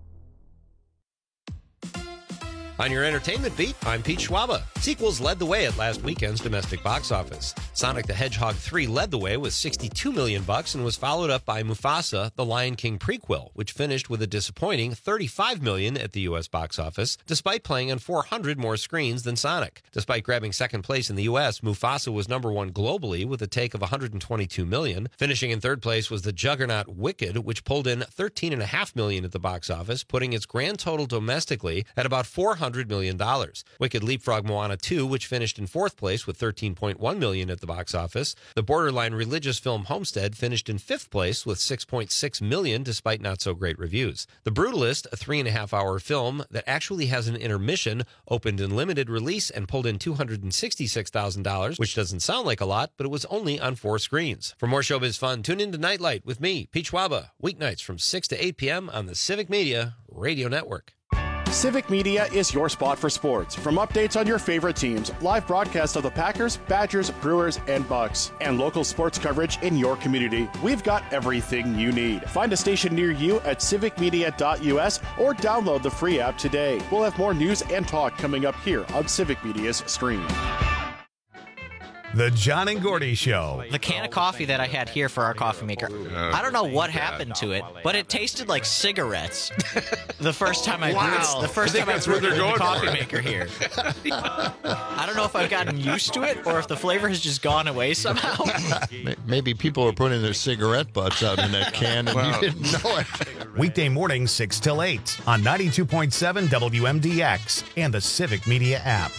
[SPEAKER 13] On your entertainment beat, I'm Pete Schwaba. Sequels led the way at last weekend's domestic box office. Sonic the Hedgehog 3 led the way with $62 million and was followed up by Mufasa, the Lion King prequel, which finished with a disappointing $35 million at the U.S. box office, despite playing on 400 more screens than Sonic. Despite grabbing second place in the U.S., Mufasa was number one globally with a take of $122 million. Finishing in third place was the juggernaut Wicked, which pulled in $13.5 million at the box office, putting its grand total domestically at about $400 million. Wicked leapfrogged Moana 2, which finished in fourth place with $13.1 million at the box office. The borderline religious film Homestead finished in fifth place with $6.6 million, despite not so great reviews. The Brutalist, a 3.5-hour film that actually has an intermission, opened in limited release and pulled in $266,000, which doesn't sound like a lot, but it was only on 4 screens. For more showbiz fun, tune in to Nightlight with me, Pete Schwaba, weeknights from 6 to 8 p.m. on the Civic Media Radio Network.
[SPEAKER 1] Civic Media is your spot for sports. From updates on your favorite teams, live broadcasts of the Packers, Badgers, Brewers, and Bucks, and local sports coverage in your community, we've got everything you need. Find a station near you at civicmedia.us or download the free app today. We'll have more news and talk coming up here on Civic Media's stream.
[SPEAKER 2] The John and Gordy Show.
[SPEAKER 5] The can of coffee that I had here for our coffee maker, I don't know what happened to it, but it tasted like cigarettes the first time I brewed it. The first time I brewed it in the coffee maker here. I don't know if I've gotten used to it or if the flavor has just gone away somehow.
[SPEAKER 20] Maybe people are putting their cigarette butts out in that can and you didn't know it.
[SPEAKER 2] Weekday mornings 6 till 8 on 92.7 WMDX and the Civic Media app.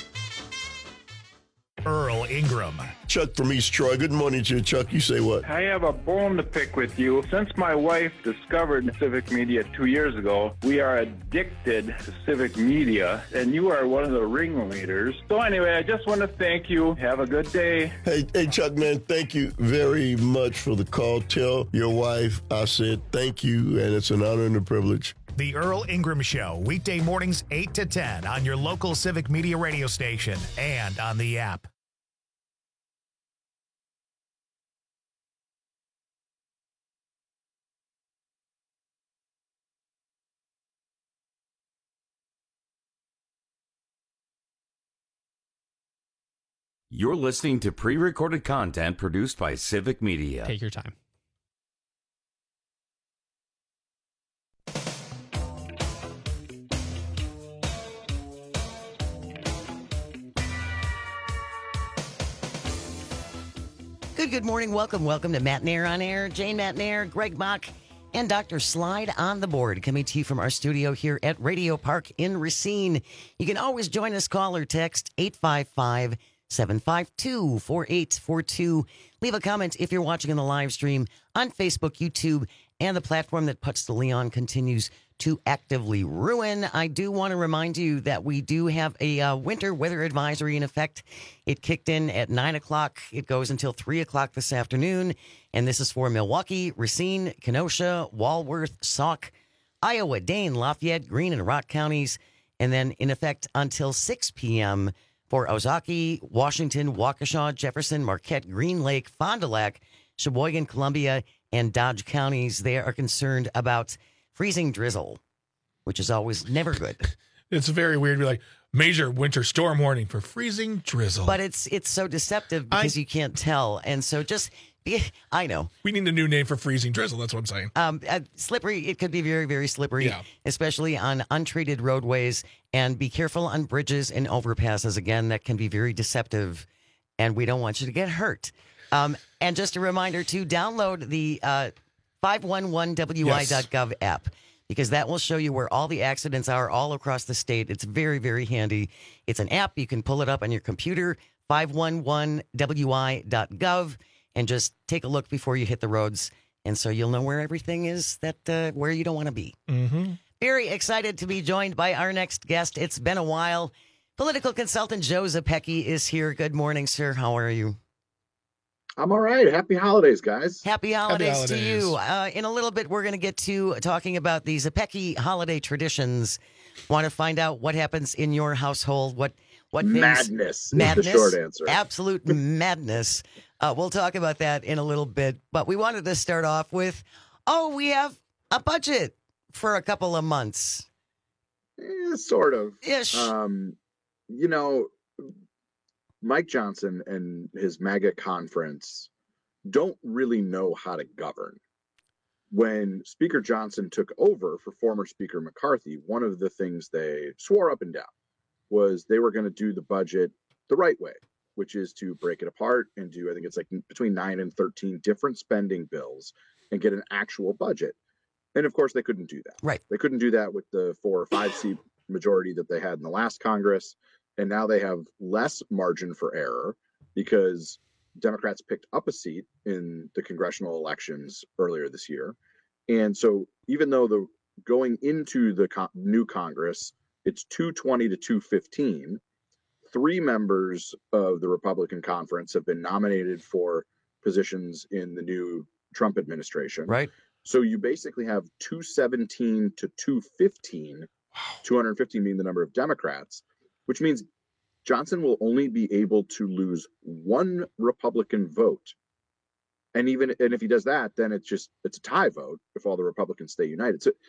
[SPEAKER 2] Earl Ingram.
[SPEAKER 7] Chuck from East Troy. Good morning to you, Chuck. You say what?
[SPEAKER 8] I have a bone to pick with you. Since my wife discovered Civic Media 2 years ago, we are addicted to Civic Media, and you are one of the ringleaders. So anyway, I just want to thank you. Have a good day.
[SPEAKER 7] Hey, Chuck, man, thank you very much for the call. Tell your wife I said thank you, and it's an honor and a privilege.
[SPEAKER 2] The Earl Ingram Show, weekday mornings 8 to 10 on your local Civic Media radio station and on the app.
[SPEAKER 6] You're listening to pre-recorded content produced by Civic Media.
[SPEAKER 16] Take your time.
[SPEAKER 14] Good morning. Welcome to Matt Nair on Air. Jane Matt Nair, Greg Mock, and Dr. Slide on the board, coming to you from our studio here at Radio Park in Racine. You can always join us. Call or text 855-752-4842. Leave a comment if you're watching in the live stream on Facebook, YouTube, and the platform that Putz de Leon continues to actively ruin. I do want to remind you that we do have a winter weather advisory in effect. It kicked in at 9 o'clock. It goes until 3 o'clock this afternoon. And this is for Milwaukee, Racine, Kenosha, Walworth, Sauk, Iowa, Dane, Lafayette, Greene, and Rock counties. And then in effect until 6 p.m. for Ozaukee, Washington, Waukesha, Jefferson, Marquette, Green Lake, Fond du Lac, Sheboygan, Columbia, and Dodge counties. They are concerned about freezing drizzle, which is always never good.
[SPEAKER 15] It's very weird to be like, major winter storm warning for freezing drizzle.
[SPEAKER 14] But it's so deceptive because you can't tell. And so I know.
[SPEAKER 15] We need a new name for freezing drizzle. That's what I'm saying.
[SPEAKER 14] Slippery. It could be very, very slippery, especially on untreated roadways. And be careful on bridges and overpasses. Again, that can be very deceptive. And we don't want you to get hurt. And just a reminder to download the 511wi.gov app, because that will show you where all the accidents are all across the state. It's very, very handy. It's an app. You can pull it up on your computer, 511wi.gov, and just take a look before you hit the roads. And so you'll know where everything is where you don't want to be.
[SPEAKER 15] Mm-hmm.
[SPEAKER 14] Very excited to be joined by our next guest. It's been a while. Political consultant Joe Zepecki is here. Good morning, sir. How are you?
[SPEAKER 10] I'm all right. Happy holidays, guys.
[SPEAKER 14] Happy holidays to you. In a little bit, we're going to get to talking about the Zepecki holiday traditions. Want to find out what happens in your household? What
[SPEAKER 10] madness? Madness. The short answer.
[SPEAKER 14] Absolute madness. We'll talk about that in a little bit. But we wanted to start off with, we have a budget for a couple of months.
[SPEAKER 10] Sort of.
[SPEAKER 14] Ish.
[SPEAKER 10] Mike Johnson and his MAGA conference don't really know how to govern. When Speaker Johnson took over for former Speaker McCarthy, one of the things they swore up and down was they were going to do the budget the right way, which is to break it apart and do, I think it's like between 9 and 13 different spending bills and get an actual budget. And of course, they couldn't do that.
[SPEAKER 14] Right.
[SPEAKER 10] They couldn't do that with the 4 or 5 seat majority that they had in the last Congress. And now they have less margin for error because Democrats picked up a seat in the congressional elections earlier this year. And so even though going into the new Congress, it's 220 to 215, 3 members of the Republican conference have been nominated for positions in the new Trump administration.
[SPEAKER 14] Right.
[SPEAKER 10] So you basically have 217 to 215, 215 being the number of Democrats, which means Johnson will only be able to lose 1 Republican vote. And if he does that, then it's a tie vote if all the Republicans stay united. So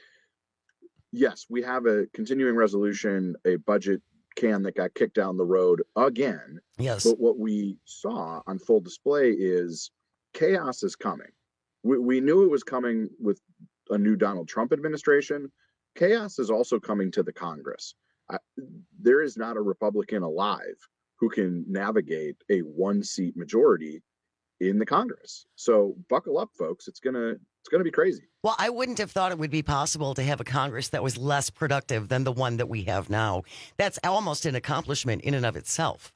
[SPEAKER 10] yes, we have a continuing resolution, a budget can that got kicked down the road again.
[SPEAKER 14] Yes.
[SPEAKER 10] But what we saw on full display is chaos is coming. We knew it was coming with a new Donald Trump administration. Chaos is also coming to the Congress. There is not a Republican alive who can navigate a 1-seat majority in the Congress. So buckle up, folks. It's gonna be crazy.
[SPEAKER 14] Well, I wouldn't have thought it would be possible to have a Congress that was less productive than the one that we have now. That's almost an accomplishment in and of itself.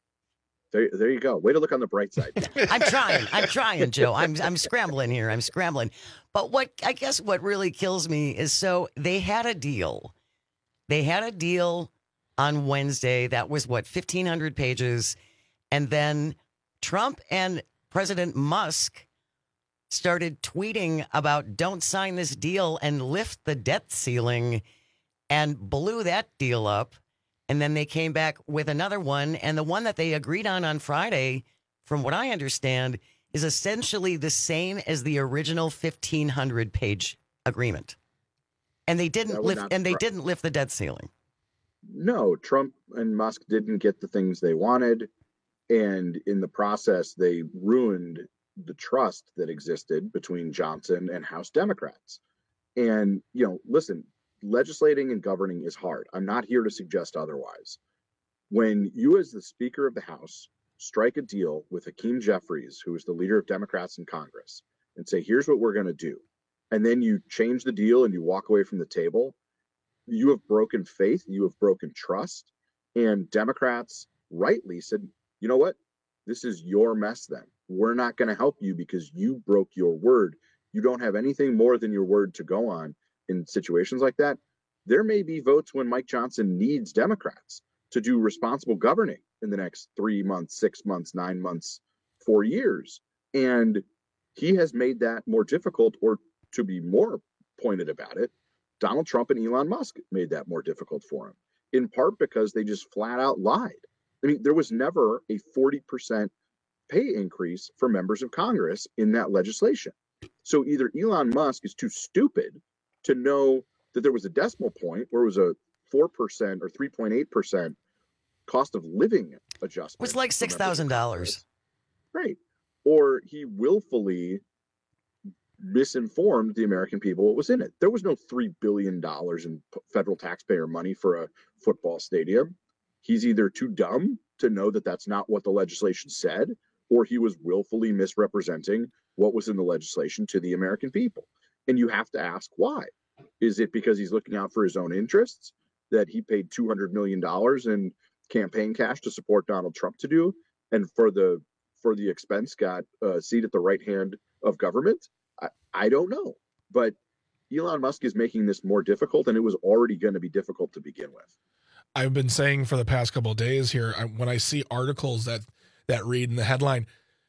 [SPEAKER 10] There you go. Way to look on the bright side.
[SPEAKER 14] I'm trying, Joe. I'm scrambling here. But what really kills me is, so they had a deal. They had a deal on Wednesday that was 1,500 pages, and then Trump and President Musk started tweeting about don't sign this deal and lift the debt ceiling, and blew that deal up. And then they came back with another one. And the one that they agreed on Friday, from what I understand, is essentially the same as the original 1,500 page agreement. And they didn't lift the debt ceiling.
[SPEAKER 10] No, Trump and Musk didn't get the things they wanted. And in the process, they ruined the trust that existed between Johnson and House Democrats. And, listen, legislating and governing is hard. I'm not here to suggest otherwise. When you, as the Speaker of the House, strike a deal with Hakeem Jeffries, who is the leader of Democrats in Congress, and say, here's what we're going to do, and then you change the deal and you walk away from the table, you have broken faith, you have broken trust. And Democrats rightly said, you know what? This is your mess then. We're not going to help you because you broke your word. You don't have anything more than your word to go on in situations like that. There may be votes when Mike Johnson needs Democrats to do responsible governing in the next 3 months, 6 months, 9 months, 4 years. And he has made that more difficult, or to be more pointed about it, Donald Trump and Elon Musk made that more difficult for him, in part because they just flat out lied. I mean, there was never a 40% pay increase for members of Congress in that legislation. So either Elon Musk is too stupid to know that there was a decimal point where it was a 4% or 3.8% cost of living adjustment.
[SPEAKER 14] It was like $6,000.
[SPEAKER 10] Right. Or he willfully misinformed the American people what was in it. There was no $3 billion in federal taxpayer money for a football stadium. He's either too dumb to know that that's not what the legislation said, or he was willfully misrepresenting what was in the legislation to the American people. And you have to ask why. Is it because he's looking out for his own interests, that he paid $200 million in campaign cash to support Donald Trump to do, and for the expense got a seat at the right hand of government? I don't know. But Elon Musk is making this more difficult, and it was already going to be difficult to begin with.
[SPEAKER 15] I've been saying for the past couple of days here, when I see articles that read in the headline,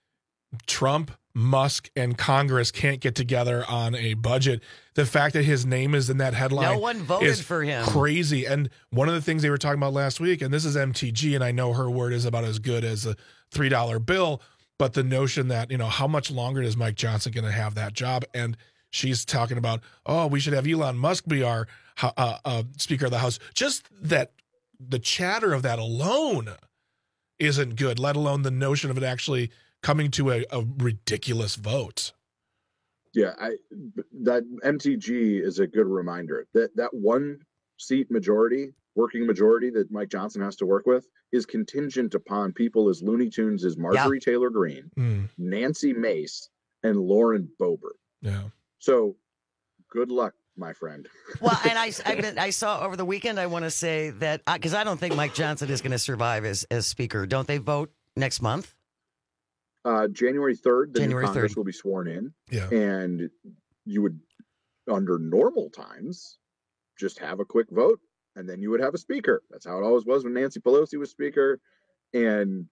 [SPEAKER 15] Trump, Musk, and Congress can't get together on a budget, the fact that his name is in that headline,
[SPEAKER 14] no one voted
[SPEAKER 15] is
[SPEAKER 14] for him.
[SPEAKER 15] Crazy. And one of the things they were talking about last week, and this is MTG, and I know her word is about as good as a $3 bill, but the notion that, how much longer is Mike Johnson going to have that job? And she's talking about, we should have Elon Musk be our Speaker of the House. Just that the chatter of that alone isn't good, let alone the notion of it actually coming to a ridiculous vote.
[SPEAKER 10] Yeah, that MTG is a good reminder that one seat majority, working majority that Mike Johnson has to work with is contingent upon people as Looney Tunes as Marjorie Taylor Greene, Nancy Mace, and Lauren Boebert.
[SPEAKER 15] Yeah.
[SPEAKER 10] So good luck, my friend.
[SPEAKER 14] Well, and I saw over the weekend, I want to say that, because I don't think Mike Johnson is going to survive as Speaker. Don't they vote next month?
[SPEAKER 10] January 3rd, the new Congress
[SPEAKER 14] 3rd.
[SPEAKER 10] will be sworn in.
[SPEAKER 15] Yeah.
[SPEAKER 10] And you would, under normal times, just have a quick vote, and then you would have a speaker. That's how it always was when Nancy Pelosi was speaker. And,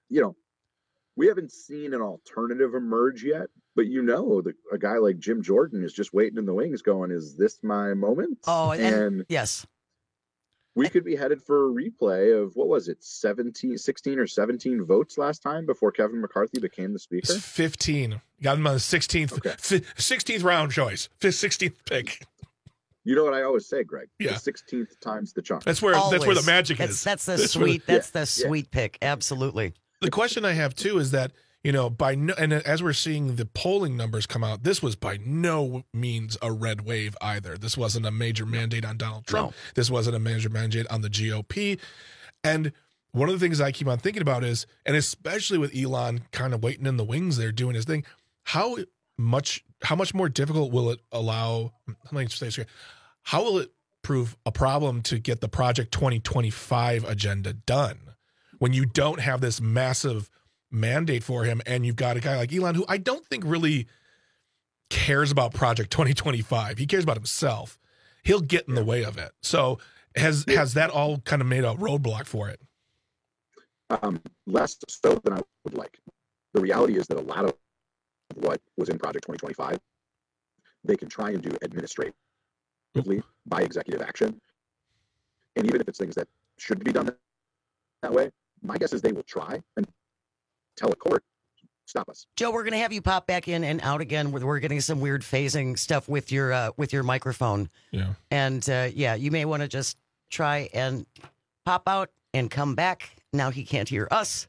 [SPEAKER 10] we haven't seen an alternative emerge yet, but a guy like Jim Jordan is just waiting in the wings going, is this my moment?
[SPEAKER 14] Oh, and yes.
[SPEAKER 10] We could be headed for a replay of, what was it, 16 or 17 votes last time before Kevin McCarthy became the speaker?
[SPEAKER 15] 15. Got him on the 16th, 16th round choice, 16th pick.
[SPEAKER 10] You know what I always say, Greg?
[SPEAKER 15] Yeah.
[SPEAKER 10] The 16th times the chunk.
[SPEAKER 15] That's where the magic is.
[SPEAKER 14] That's the sweet pick. Absolutely.
[SPEAKER 15] The question I have too is that, and as we're seeing the polling numbers come out, this was by no means a red wave either. This wasn't a major mandate on Donald Trump.
[SPEAKER 14] No.
[SPEAKER 15] This wasn't a major mandate on the GOP. And one of the things I keep on thinking about is, and especially with Elon kind of waiting in the wings there doing his thing, how much more difficult will it allow, how will it prove a problem to get the Project 2025 agenda done when you don't have this massive mandate for him, and you've got a guy like Elon who I don't think really cares about Project 2025. He cares about himself. He'll get in the way of it. So has that all kind of made a roadblock for it?
[SPEAKER 10] Less so than I would like. The reality is that a lot of what was in Project 2025, they can try and do administratively by executive action. And even if it's things that shouldn't be done that way, my guess is they will try and tell a court, stop us.
[SPEAKER 14] Joe, we're going to have you pop back in and out again. We're getting some weird phasing stuff with your microphone.
[SPEAKER 15] Yeah.
[SPEAKER 14] And you may want to just try and pop out and come back. Now he can't hear us.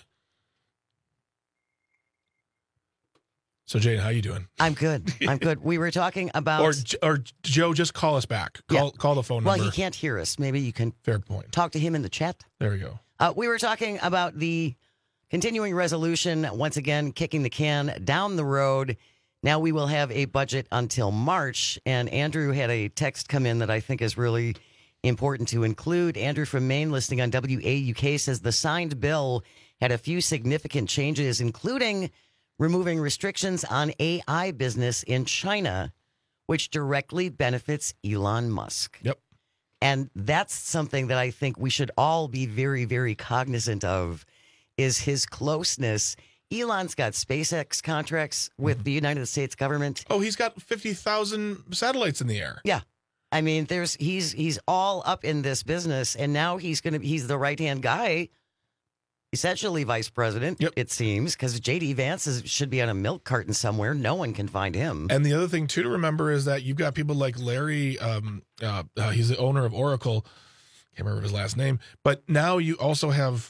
[SPEAKER 15] So, Jane, how you doing?
[SPEAKER 14] I'm good. We were talking about...
[SPEAKER 15] Or Joe, just call us back. Call the phone number.
[SPEAKER 14] Well, he can't hear us. Maybe you can
[SPEAKER 15] Fair point.
[SPEAKER 14] Talk to him in the chat.
[SPEAKER 15] There we go.
[SPEAKER 14] We were talking about the Continuing resolution, once again, kicking the can down the road. Now we will have a budget until March. And Andrew had a text come in that I think is really important to include. Andrew from Maine, listening on WAUK, says the signed bill had a few significant changes, including removing restrictions on AI business in China, which directly benefits Elon Musk.
[SPEAKER 15] Yep.
[SPEAKER 14] And that's something that I think we should all be very, very cognizant of, is his closeness. Elon's got SpaceX contracts with the United States government.
[SPEAKER 15] Oh, he's got 50,000 satellites in the air.
[SPEAKER 14] Yeah. I mean, he's all up in this business, and now he's the right-hand guy, essentially vice president, it seems, because J.D. Vance should be on a milk carton somewhere. No one can find him.
[SPEAKER 15] And the other thing, too, to remember is that you've got people like Larry, he's the owner of Oracle. Can't remember his last name. But now you also have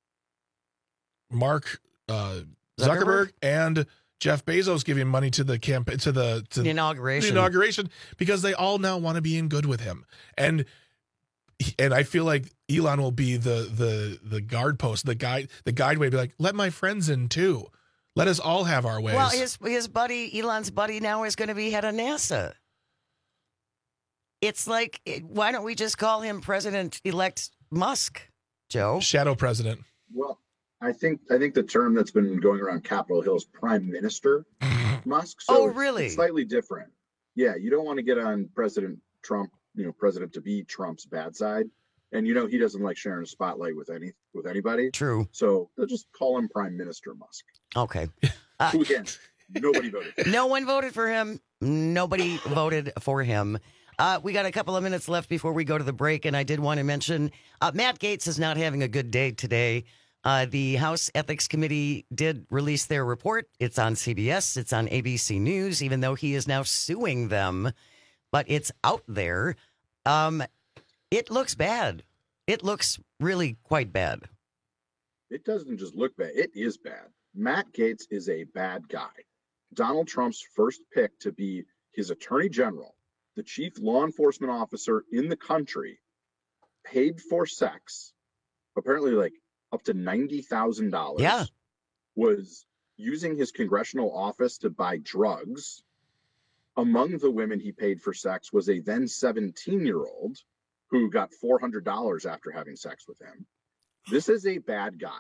[SPEAKER 15] Mark Zuckerberg and Jeff Bezos giving money to the campaign, to the inauguration, because they all now want to be in good with him. And I feel like Elon will be the guard post, the guideway, be like, let my friends in too. Let us all have our ways.
[SPEAKER 14] Well, his buddy, Elon's buddy, now is going to be head of NASA. It's like, why don't we just call him President-elect Musk, Joe?
[SPEAKER 15] Shadow President.
[SPEAKER 10] Well, I think the term that's been going around Capitol Hill is Prime Minister Musk. So
[SPEAKER 14] really?
[SPEAKER 10] It's slightly different. Yeah, you don't want to get on President Trump, President-to-be Trump's bad side. And, he doesn't like sharing a spotlight with anybody.
[SPEAKER 14] True.
[SPEAKER 10] So they'll just call him Prime Minister Musk.
[SPEAKER 14] Okay.
[SPEAKER 10] Who, again, nobody voted for him.
[SPEAKER 14] No one voted for him. Nobody voted for him. We got a couple of minutes left before we go to the break, and I did want to mention Matt Gaetz is not having a good day today. The House Ethics Committee did release their report. It's on CBS. It's on ABC News, even though he is now suing them. But it's out there. It looks bad. It looks really quite bad.
[SPEAKER 10] It doesn't just look bad. It is bad. Matt Gaetz is a bad guy. Donald Trump's first pick to be his attorney general, the chief law enforcement officer in the country, paid for sex, apparently like up to $90,000.
[SPEAKER 14] Yeah.
[SPEAKER 10] Was using his congressional office to buy drugs. Among the women he paid for sex was a then 17-year-old who got $400 after having sex with him. This is a bad guy.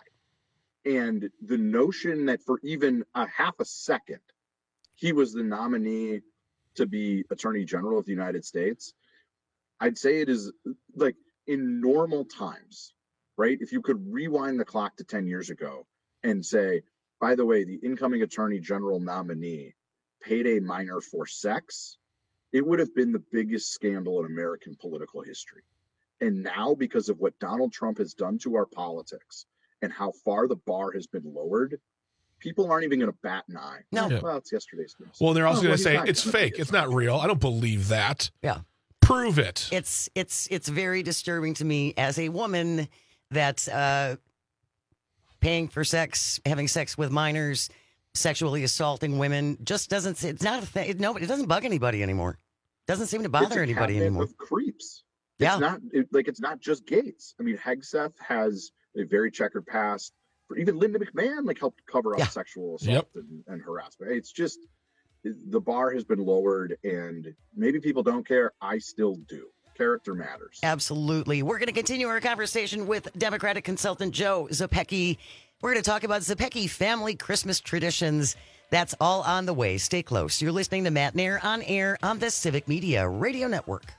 [SPEAKER 10] And the notion that for even a half a second, he was the nominee to be Attorney General of the United States, I'd say it is like in normal times, right? If you could rewind the clock to 10 years ago and say, by the way, the incoming Attorney General nominee paid a minor for sex, it would have been the biggest scandal in American political history. And now, because of what Donald Trump has done to our politics and how far the bar has been lowered, people aren't even going to bat an eye.
[SPEAKER 14] No.
[SPEAKER 15] Yeah.
[SPEAKER 10] Well, it's yesterday's news.
[SPEAKER 15] Well, they're also going to say it's fake. It's not real. I don't believe that.
[SPEAKER 14] Yeah.
[SPEAKER 15] Prove it.
[SPEAKER 14] It's very disturbing to me as a woman that paying for sex, having sex with minors, sexually assaulting women just doesn't. It's not a thing. No, it doesn't bug anybody anymore. It doesn't seem to bother anybody anymore.
[SPEAKER 10] Of creeps.
[SPEAKER 14] Yeah.
[SPEAKER 10] It's not just Gaetz. I mean, Hegseth has a very checkered past. For even Linda McMahon helped cover up sexual assault and harassment. It's just the bar has been lowered, and maybe people don't care. I still do. Character matters.
[SPEAKER 14] Absolutely. We're going to continue our conversation with Democratic consultant Joe Zepecki. We're going to talk about Zepecki family Christmas traditions. That's all on the way. Stay close. You're listening to Matt Nair on air on the Civic Media Radio Network.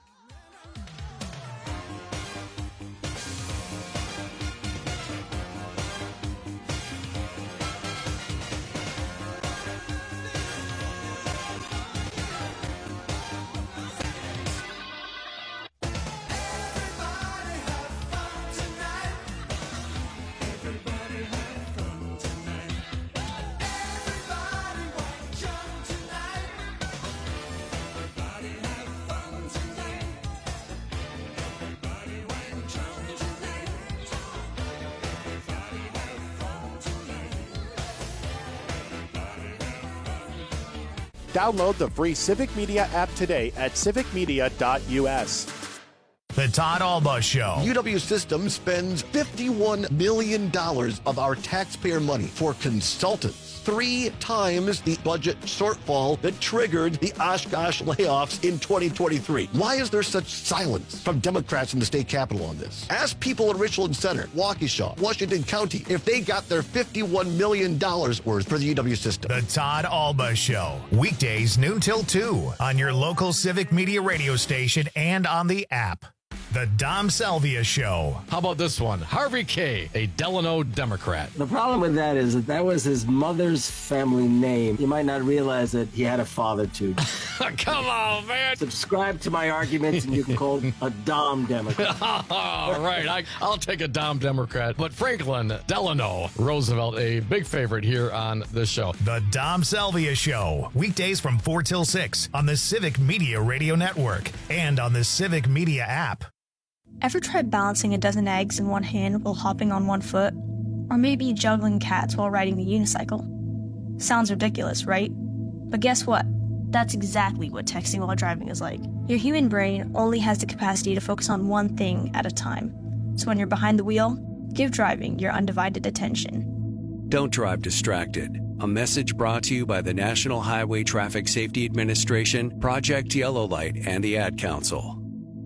[SPEAKER 1] Download the free Civic Media app today at civicmedia.us.
[SPEAKER 2] The The Todd Alba Show.
[SPEAKER 11] UW System spends $51 million of our taxpayer money for consultants. 3 times the budget shortfall that triggered the Oshkosh layoffs in 2023. Why is there such silence from Democrats in the state capitol on this? Ask people at Richland Center, Waukesha, Washington County, if they got their $51 million worth for the UW System.
[SPEAKER 2] The Todd Alba Show. Weekdays noon till 2 on your local Civic Media radio station and on the app. The Dom Salvia Show.
[SPEAKER 17] How about this one? Harvey K., a Delano Democrat.
[SPEAKER 18] The problem with that is that was his mother's family name. You might not realize that he had a father, too.
[SPEAKER 17] Come on, man.
[SPEAKER 18] Subscribe to my arguments and you can call him a Dom Democrat.
[SPEAKER 17] All right, I'll take a Dom Democrat. But Franklin Delano Roosevelt, a big favorite here on this show.
[SPEAKER 2] The Dom Salvia Show. Weekdays from 4 till 6 on the Civic Media Radio Network and on the Civic Media app.
[SPEAKER 19] Ever tried balancing a dozen eggs in one hand while hopping on one foot? Or maybe juggling cats while riding the unicycle? Sounds ridiculous, right? But guess what? That's exactly what texting while driving is like. Your human brain only has the capacity to focus on one thing at a time. So when you're behind the wheel, give driving your undivided attention.
[SPEAKER 21] Don't drive distracted. A message brought to you by the National Highway Traffic Safety Administration, Project Yellow Light, and the Ad Council.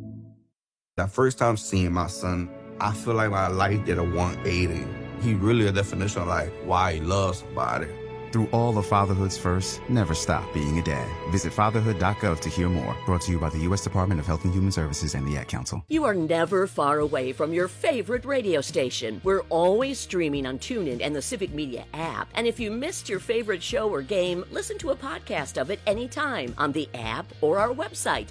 [SPEAKER 22] That first time seeing my son, I feel like my life did a 180. He really a definition of like why he loves somebody.
[SPEAKER 24] Through all of fatherhood's first, never stop being a dad. Visit fatherhood.gov to hear more. Brought to you by the U.S. Department of Health and Human Services and the Ad Council.
[SPEAKER 27] You are never far away from your favorite radio station. We're always streaming on TuneIn and the Civic Media app. And if you missed your favorite show or game, listen to a podcast of it anytime on the app or our website,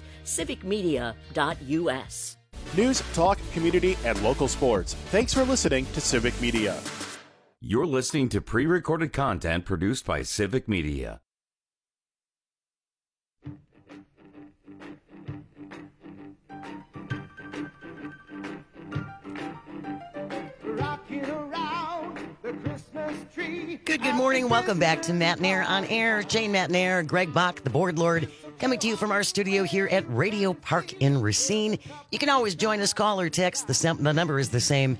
[SPEAKER 27] civicmedia.us.
[SPEAKER 1] News, talk, community, and local sports. Thanks for listening to Civic Media.
[SPEAKER 6] You're listening to pre-recorded content produced by Civic Media.
[SPEAKER 14] Good morning. Welcome back to Matnair on Air. Jane Matnair, Greg Bach, the board lord, coming to you from our studio here at Radio Park in Racine. You can always join us, call or text. The number is the same,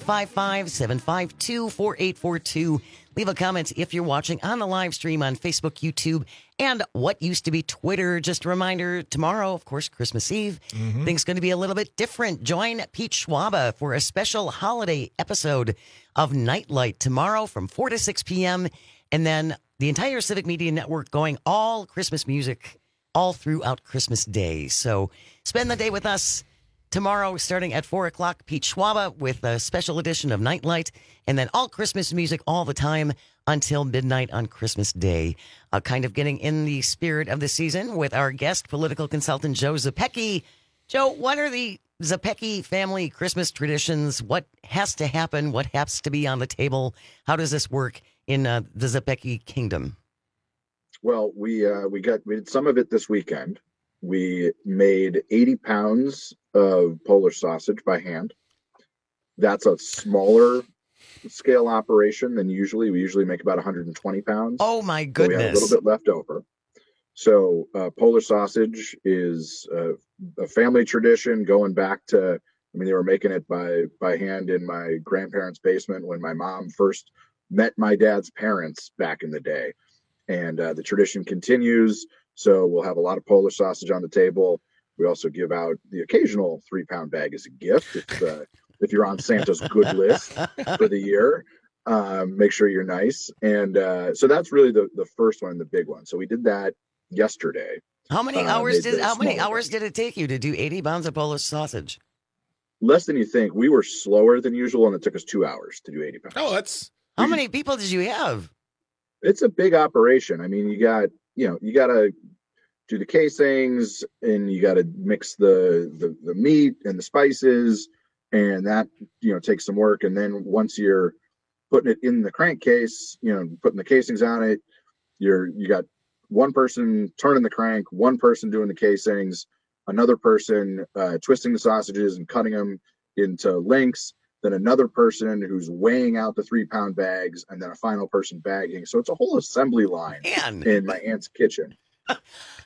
[SPEAKER 14] 855-752-4842. Leave a comment if you're watching on the live stream on Facebook, YouTube, and what used to be Twitter. Just a reminder, tomorrow, of course, Christmas Eve, things going to be a little bit different. Join Pete Schwaba for a special holiday episode of Nightlight tomorrow from 4 to 6 p.m. And then the entire Civic Media Network going all Christmas music all throughout Christmas Day. So spend the day with us tomorrow starting at 4 o'clock. Pete Schwaba with a special edition of Nightlight, and then all Christmas music all the time until midnight on Christmas Day. Kind of getting in the spirit of the season with our guest, political consultant Joe Zepecki. Joe, what are the Zepecki family Christmas traditions? What has to happen? What has to be on the table? How does this work in the Zepecki kingdom?
[SPEAKER 10] Well, we did some of it this weekend. We made 80 pounds of Polish sausage by hand. That's a smaller scale operation than usually. We usually make about 120 pounds.
[SPEAKER 14] Oh my goodness.
[SPEAKER 10] So we have a little bit left over. So Polish sausage is a family tradition going back to, they were making it by hand in my grandparents' basement when my mom first met my dad's parents back in the day. And the tradition continues. So we'll have a lot of Polish sausage on the table. We also give out the occasional 3-pound bag as a gift. If you're on Santa's good list for the year, make sure you're nice. And so that's really the first one, the big one. So we did that yesterday.
[SPEAKER 14] How many hours did it take you to do 80 pounds of Polish sausage?
[SPEAKER 10] Less than you think. We were slower than usual, and it took us 2 hours to do 80 pounds.
[SPEAKER 15] Oh,
[SPEAKER 14] how many people did you have?
[SPEAKER 10] It's a big operation. You got to do the casings, and you got to mix the meat and the spices, and that takes some work. And then once you're putting it in the crankcase, putting the casings on it, you got one person turning the crank, one person doing the casings, another person twisting the sausages and cutting them into lengths, then another person who's weighing out the 3-pound bags, and then a final person bagging. So it's a whole assembly line in my aunt's kitchen.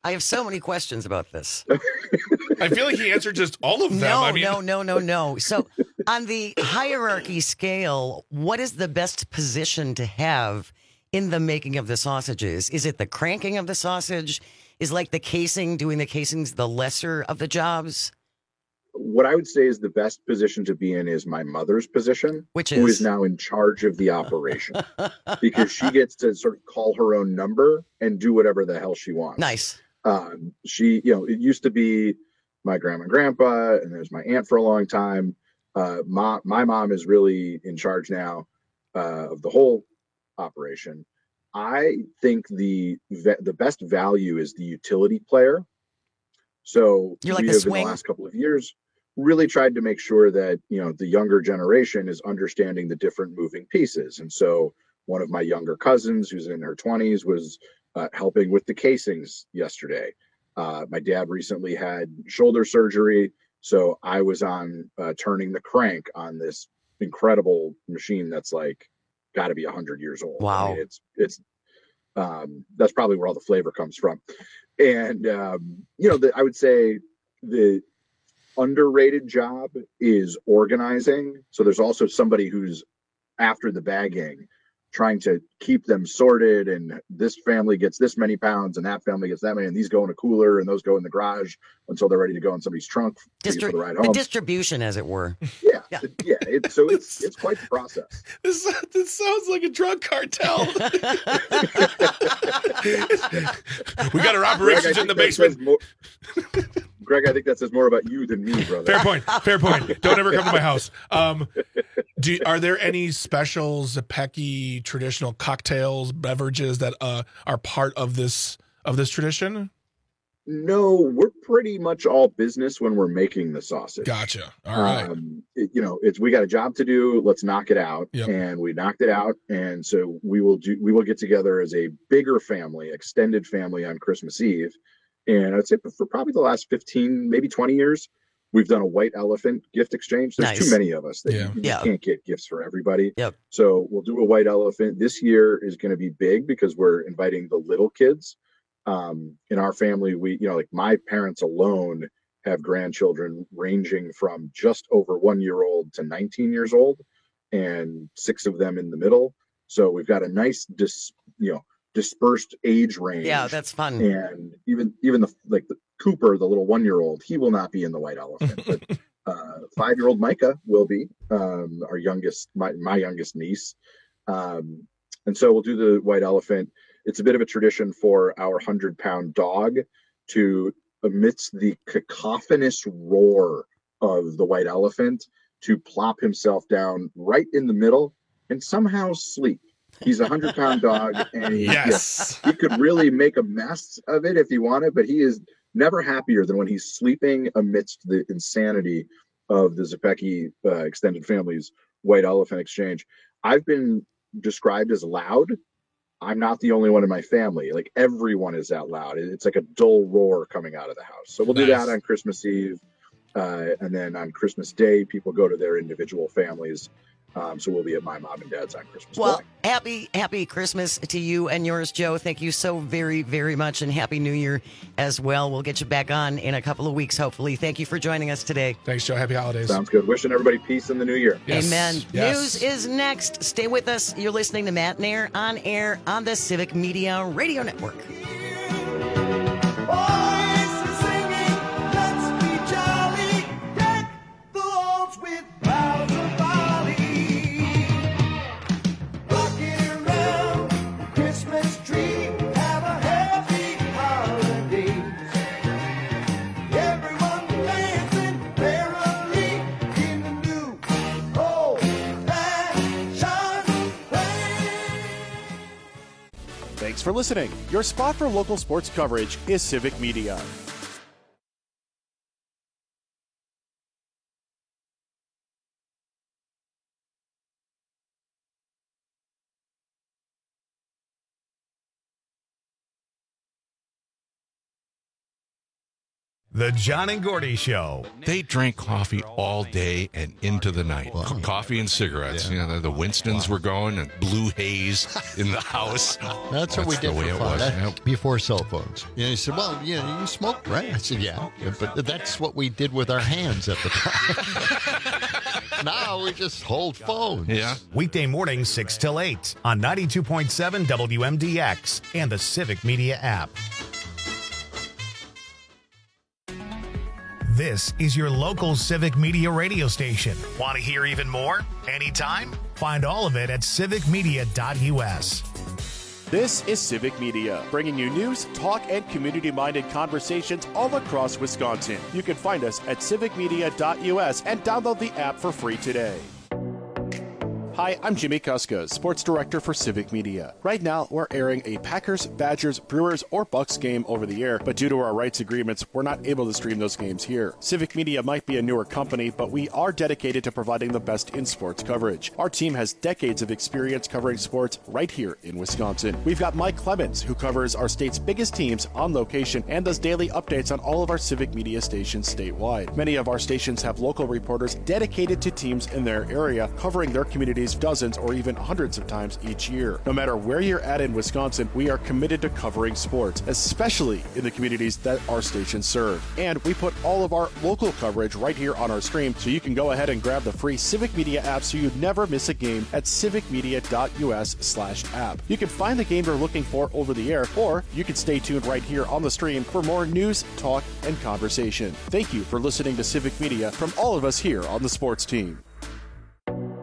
[SPEAKER 14] I have so many questions about this.
[SPEAKER 15] I feel like he answered just all of them.
[SPEAKER 14] No. So, on the hierarchy scale, what is the best position to have in the making of the sausages? Is it the cranking of the sausage? Is like the casing, doing the casings, the lesser of the jobs?
[SPEAKER 10] What I would say is the best position to be in is my mother's position, who is now in charge of the operation, because she gets to sort of call her own number and do whatever the hell she wants.
[SPEAKER 14] Nice.
[SPEAKER 10] She, it used to be my grandma and grandpa, and there's my aunt for a long time. My mom is really in charge now of the whole operation. I think the best value is the utility player. So
[SPEAKER 14] you're like
[SPEAKER 10] we
[SPEAKER 14] the
[SPEAKER 10] have
[SPEAKER 14] swing?
[SPEAKER 10] In the last couple of years really tried to make sure that, the younger generation is understanding the different moving pieces. And so one of my younger cousins who's in her 20s was helping with the casings yesterday. My dad recently had shoulder surgery, so I was on turning the crank on this incredible machine that's like got to be 100 years old.
[SPEAKER 14] Wow.
[SPEAKER 10] I mean, it's that's probably where all the flavor comes from. And I would say the underrated job is organizing. So there's also somebody who's after the bagging, trying to keep them sorted, and this family gets this many pounds and that family gets that many, and these go in a cooler and those go in the garage until they're ready to go in somebody's trunk for the ride home.
[SPEAKER 14] The distribution, as it were.
[SPEAKER 10] Yeah. It's quite the process.
[SPEAKER 15] This sounds like a drug cartel. We got our operations in the basement.
[SPEAKER 10] Greg, I think that says more about you than me, brother.
[SPEAKER 15] Fair point. Don't ever come to my house. Are there any special Zepecki traditional cocktails, beverages that are part of this tradition?
[SPEAKER 10] No, we're pretty much all business when we're making the sausage.
[SPEAKER 15] Gotcha. All right.
[SPEAKER 10] We got a job to do. Let's knock it out. Yep. And we knocked it out. And so we will get together as a bigger family, extended family on Christmas Eve. And I'd say for probably the last 15, maybe 20 years, we've done a white elephant gift exchange. There's too many of us that you can't get gifts for everybody.
[SPEAKER 14] Yep.
[SPEAKER 10] So we'll do a white elephant. This year is going to be big because we're inviting the little kids. In our family, we, like my parents alone have grandchildren ranging from just over 1-year-old to 19 years old, and 6 of them in the middle. So we've got a nice, dispersed age range.
[SPEAKER 14] Yeah, that's fun.
[SPEAKER 10] And even the Cooper, the little 1-year-old, he will not be in the white elephant, but 5-year-old Micah will be, our youngest, my youngest niece. And so we'll do the white elephant. It's a bit of a tradition for our 100-pound dog to, amidst the cacophonous roar of the white elephant, to plop himself down right in the middle and somehow sleep. He's a 100-pound dog, and he could really make a mess of it if he wanted, but he is never happier than when he's sleeping amidst the insanity of the Zepecki extended family's white elephant exchange. I've been described as loud. I'm not the only one in my family. Like, everyone is that loud. It's like a dull roar coming out of the house. So we'll do that on Christmas Eve. And then on Christmas Day, people go to their individual families. So we'll be at my mom and dad's on Christmas morning.
[SPEAKER 14] Happy Christmas to you and yours, Joe. Thank you so very, very much, and Happy New Year as well. We'll get you back on in a couple of weeks, hopefully. Thank you for joining us today.
[SPEAKER 15] Thanks, Joe. Happy holidays.
[SPEAKER 10] Sounds good. Wishing everybody peace in the new year.
[SPEAKER 14] Yes. Amen. Yes. News is next. Stay with us. You're listening to Matt and Air on the Civic Media Radio Network.
[SPEAKER 1] Thanks for listening. Your spot for local sports coverage is Civic Media.
[SPEAKER 2] The John and Gordy Show.
[SPEAKER 3] They drank coffee all day and into the night. Wow. Coffee and cigarettes. Yeah. You know, the Winstons were going and blue haze in the house.
[SPEAKER 20] That's what we did for fun. Before cell phones. You know, he said, well, you smoked, right? I said, yeah. But that's what we did with our hands at the time. Now we just hold phones.
[SPEAKER 2] Yeah. Weekday mornings 6 till 8 on 92.7 WMDX and the Civic Media app. This is your local Civic Media radio station. Want to hear even more? Anytime? Find all of it at civicmedia.us.
[SPEAKER 1] This is Civic Media, bringing you news, talk, and community-minded conversations all across Wisconsin. You can find us at civicmedia.us and download the app for free today. Hi, I'm Jimmy Kuska, Sports Director for Civic Media. Right now, we're airing a Packers, Badgers, Brewers, or Bucks game over the air, but due to our rights agreements, we're not able to stream those games here. Civic Media might be a newer company, but we are dedicated to providing the best in sports coverage. Our team has decades of experience covering sports right here in Wisconsin. We've got Mike Clemens, who covers our state's biggest teams on location and does daily updates on all of our Civic Media stations statewide. Many of our stations have local reporters dedicated to teams in their area, covering their communities dozens or even hundreds of times each year. No matter where you're at in Wisconsin, we are committed to covering sports, especially in the communities that our stations serve. And we put all of our local coverage right here on our stream, so you can go ahead and grab the free Civic Media app so you never miss a game at civicmedia.us/app. You can find the game you're looking for over the air, or you can stay tuned right here on the stream for more news, talk, and conversation. Thank you for listening to Civic Media from all of us here on the sports team.